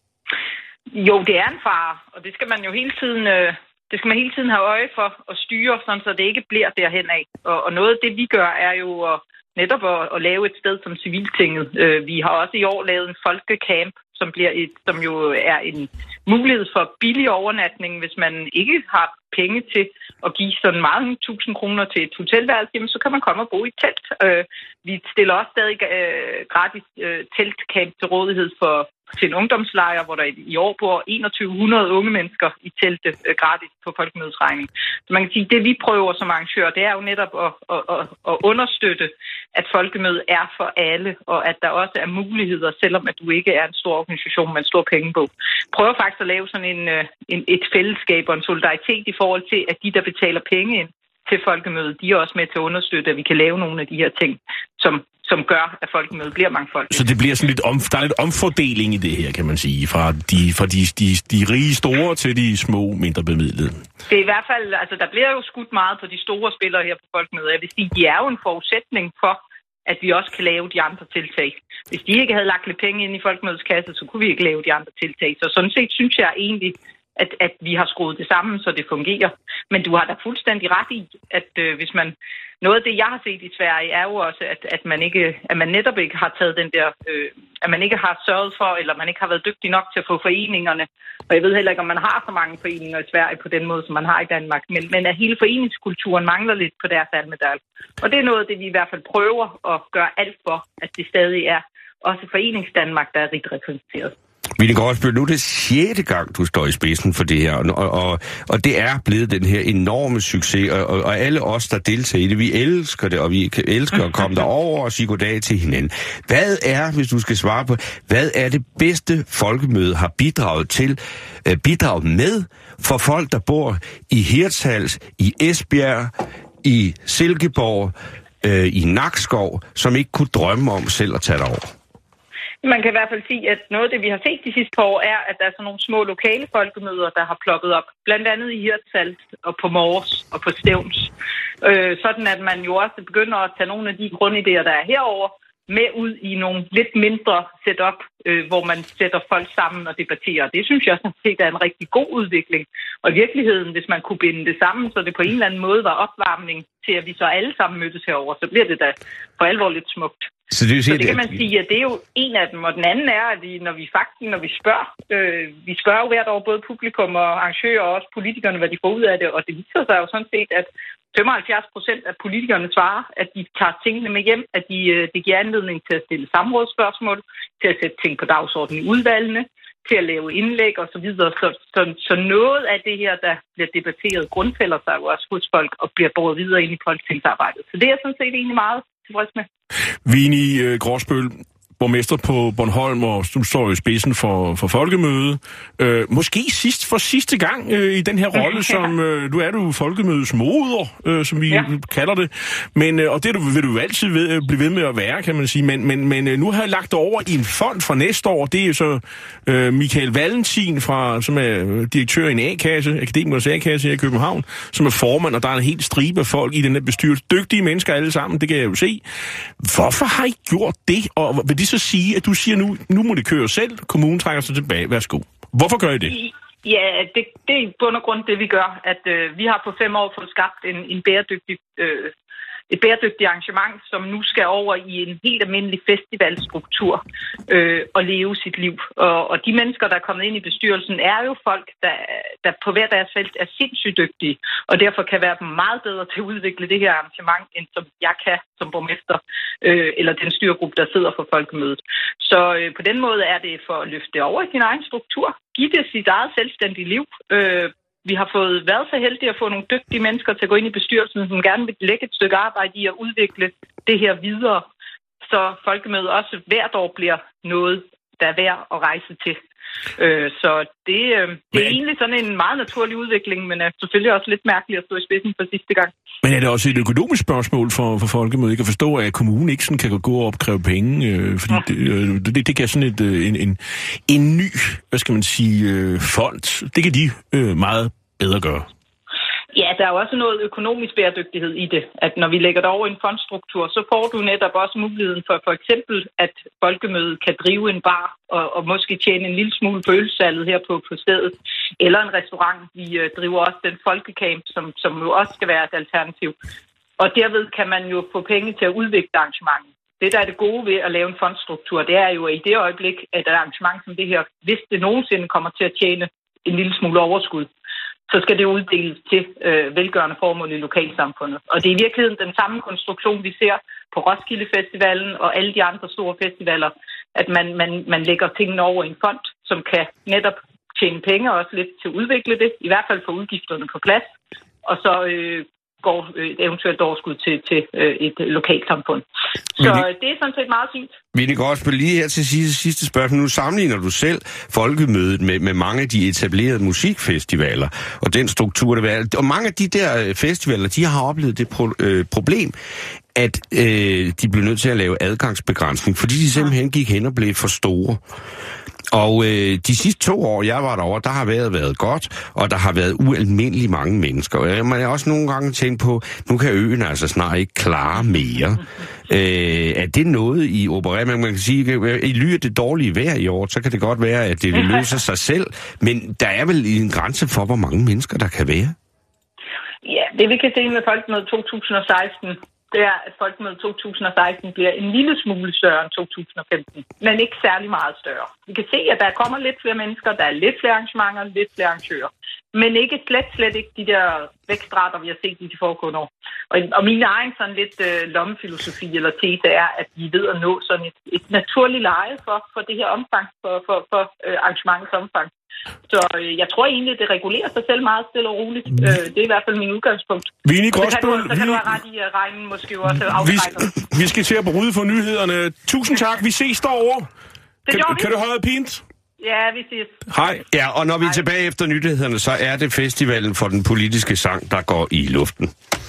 Jo, det er en fare, og det skal man jo hele tiden, have øje for at styre, sådan så det ikke bliver derhen af. Og noget af det, vi gør, er jo netop at lave et sted som Civiltinget. Vi har også i år lavet en folkecamp, som jo er en mulighed for billig overnatning, hvis man ikke har penge til at give sådan mange 1000 kroner til et hotelværelse, jamen, så kan man komme og bo i et telt. Vi stiller også stadig gratis teltcamp til rådighed til en ungdomslejr, hvor der i år bor 2100 unge mennesker i telte gratis på folkemødesregning. Så man kan sige, det vi prøver som arrangør, det er jo netop at understøtte, at folkemødet er for alle, og at der også er muligheder, selvom at du ikke er en stor organisation med en stor pengebog. Prøver faktisk at lave sådan et fællesskab og en solidaritet i forhold til, at de, der betaler penge ind til folkemødet, de er også med til at understøtte, at vi kan lave nogle af de her ting, som gør, at folkemødet bliver mangfoldigt. Så det bliver sådan der er lidt omfordeling i det her, kan man sige, fra de rige store til de små, mindre bemidlede. Det er i hvert fald, altså der bliver jo skudt meget på de store spillere her på folkemødet. Jeg vil sige, de er jo en forudsætning for, at vi også kan lave de andre tiltag. Hvis de ikke havde lagt lidt penge ind i folkemødets kasse, så kunne vi ikke lave de andre tiltag. Så sådan set synes jeg egentlig, at vi har skruet det sammen, så det fungerer. Men du har da fuldstændig ret i, at hvis man... Noget af det, jeg har set i Sverige, er jo også, at man netop ikke har taget den der... at man ikke har sørget for, eller man ikke har været dygtig nok til at få foreningerne. Og jeg ved heller ikke, om man har så mange foreninger i Sverige på den måde, som man har i Danmark. Men at hele foreningskulturen mangler lidt på deres Almedal. Og det er noget af det, vi i hvert fald prøver at gøre alt for, at det stadig er også Foreningsdanmark, der er rigt repræsenteret. Line Gråsbøl, nu er det 6. gang, du står i spidsen for det her, og det er blevet den her enorme succes, og alle os, der deltager i det, vi elsker det, og vi elsker at komme derover og sige goddag til hinanden. Hvad er, hvis du skal svare på, hvad er det bedste folkemøde har bidraget med for folk, der bor i Hirtshals, i Esbjerg, i Silkeborg, i Nakskov, som ikke kunne drømme om selv at tage derover? Man kan i hvert fald sige, at noget af det, vi har set de sidste par år, er, at der er sådan nogle små lokale folkemøder, der har plukket op. Blandt andet i Hirtshals og på Mors og på Stevns. Sådan at man jo også begynder at tage nogle af de grundidéer, der er herover med ud i nogle lidt mindre setup, hvor man sætter folk sammen og debatterer. Det synes jeg sådan set er en rigtig god udvikling. Og i virkeligheden, hvis man kunne binde det sammen, så det på en eller anden måde var opvarmning til, at vi så alle sammen mødtes herover, så bliver det da for alvor lidt smukt. Så det kan man sige, at det er jo en af dem, og den anden er, at når vi spørger jo hvert år både publikum og arrangører og også politikerne, hvad de får ud af det, og det viser sig jo sådan set, at 75% af politikerne svarer, at de tager tingene med hjem, at det giver anledning til at stille samrådsspørgsmål, til at sætte ting på dagsordenen i udvalgene, til at lave indlæg og så videre. Så noget af det her, der bliver debatteret, grundfælder sig jo også hos folk og bliver båret videre ind i folketingsarbejdet. Så det er sådan set egentlig meget tilfreds med. Vini Gråsbøl, borgmester på Bornholm, og du står i spidsen for folkemødet. Måske sidste gang i den her rolle, som nu er du folkemødets moder, som vi kalder det. Men, og det vil du altid blive ved med at være, kan man sige. Men nu har jeg lagt det over i en fond for næste år. Det er jo så Michael Valentin, som er direktør i en A-kasse, Akademikers A-kasse her i København, som er formand, og der er en helt stribe af folk i den her bestyrelse. Dygtige mennesker alle sammen, det kan jeg jo se. Hvorfor har I gjort det? Og vil det så sige, at du siger nu må det køre selv, kommunen trækker sig tilbage, værsgo. Hvorfor gør I det? Ja, det er i bund og grund det, vi gør, at vi har på 5 år fået skabt et bæredygtigt arrangement, som nu skal over i en helt almindelig festivalstruktur og leve sit liv. Og de mennesker, der er kommet ind i bestyrelsen, er jo folk, der på hver deres felt er sindssygt dygtige, og derfor kan være meget bedre til at udvikle det her arrangement, end som jeg kan som borgmester, eller den styregruppe, der sidder for folkemødet. Så på den måde er det for at løfte det over i sin egen struktur, give det sit eget selvstændige liv. Vi har været så heldige at få nogle dygtige mennesker til at gå ind i bestyrelsen, som gerne vil lægge et stykke arbejde i at udvikle det her videre, så folkemødet også hvert år bliver noget, der er værd at rejse til. Så det er egentlig sådan en meget naturlig udvikling, men er selvfølgelig også lidt mærkeligt at stå i spidsen for sidste gang. Men er det også et økonomisk spørgsmål for folkemødet? Jeg kan forstå, at kommunen ikke sådan kan gå og opkræve penge, fordi det kan sådan en ny, hvad skal man sige, fond, det kan de meget bedre gøre. Ja, der er jo også noget økonomisk bæredygtighed i det, at når vi lægger det over i en fondstruktur, så får du netop også muligheden for eksempel, at folkemødet kan drive en bar og måske tjene en lille smule på ølsalget her på stedet, eller en restaurant. Vi driver også den folkecamp, som jo også skal være et alternativ. Og derved kan man jo få penge til at udvikle arrangementet. Det, der er det gode ved at lave en fondstruktur, det er jo i det øjeblik, at et arrangement som det her, hvis det nogensinde kommer til at tjene en lille smule overskud, så skal det uddeles til velgørende formål i lokalsamfundet. Og det er i virkeligheden den samme konstruktion, vi ser på Roskilde Festivalen og alle de andre store festivaler, at man lægger tingene over i en fond, som kan netop tjene penge og også lidt til at udvikle det, i hvert fald få udgifterne på plads, og så går et eventuelt overskud til et lokalsamfund. Så det er sådan set meget fint. Ville Grosbøll, lige her til sidste spørgsmål. Nu sammenligner du selv Folkemødet med mange af de etablerede musikfestivaler, og den struktur, der er. Og mange af de der festivaler, de har oplevet det problem, at de blev nødt til at lave adgangsbegrænsning, fordi de simpelthen gik hen og blev for store. Og de sidste 2 år, jeg var derovre, der har været godt, og der har været ualmindeligt mange mennesker. Og man har også nogle gange tænkt på, nu kan øen altså snart ikke klare mere. Er det noget, I opererer med? Man kan sige, i ly af det dårlige vejr i år, så kan det godt være, at det løser sig selv. Men der er vel en grænse for, hvor mange mennesker der kan være? Ja, det vi kan se med Folkemødet 2016, det er, at Folkemødet 2016 bliver en lille smule større end 2015, men ikke særlig meget større. Vi kan se, at der kommer lidt flere mennesker, der er lidt flere arrangementer, lidt flere arrangører, men ikke slet ikke de der vækstrater, vi har set i de foregående år. Og min egen sådan lidt lommefilosofi eller tese er, at vi er ved at nå sådan et naturligt leje for det her omfang, for arrangementets omfang. Så jeg tror egentlig, det regulerer sig selv meget stille og roligt. Det er i hvert fald min udgangspunkt. Så kan du have ret i, at regnen måske også afskrækker. Vi skal til at bryde for nyhederne. Tusind tak. Vi ses derovre. Kan du holde pint? Ja, vi ses. Hej. Ja, og når vi er tilbage efter nyhederne, så er det festivalen for den politiske sang, der går i luften.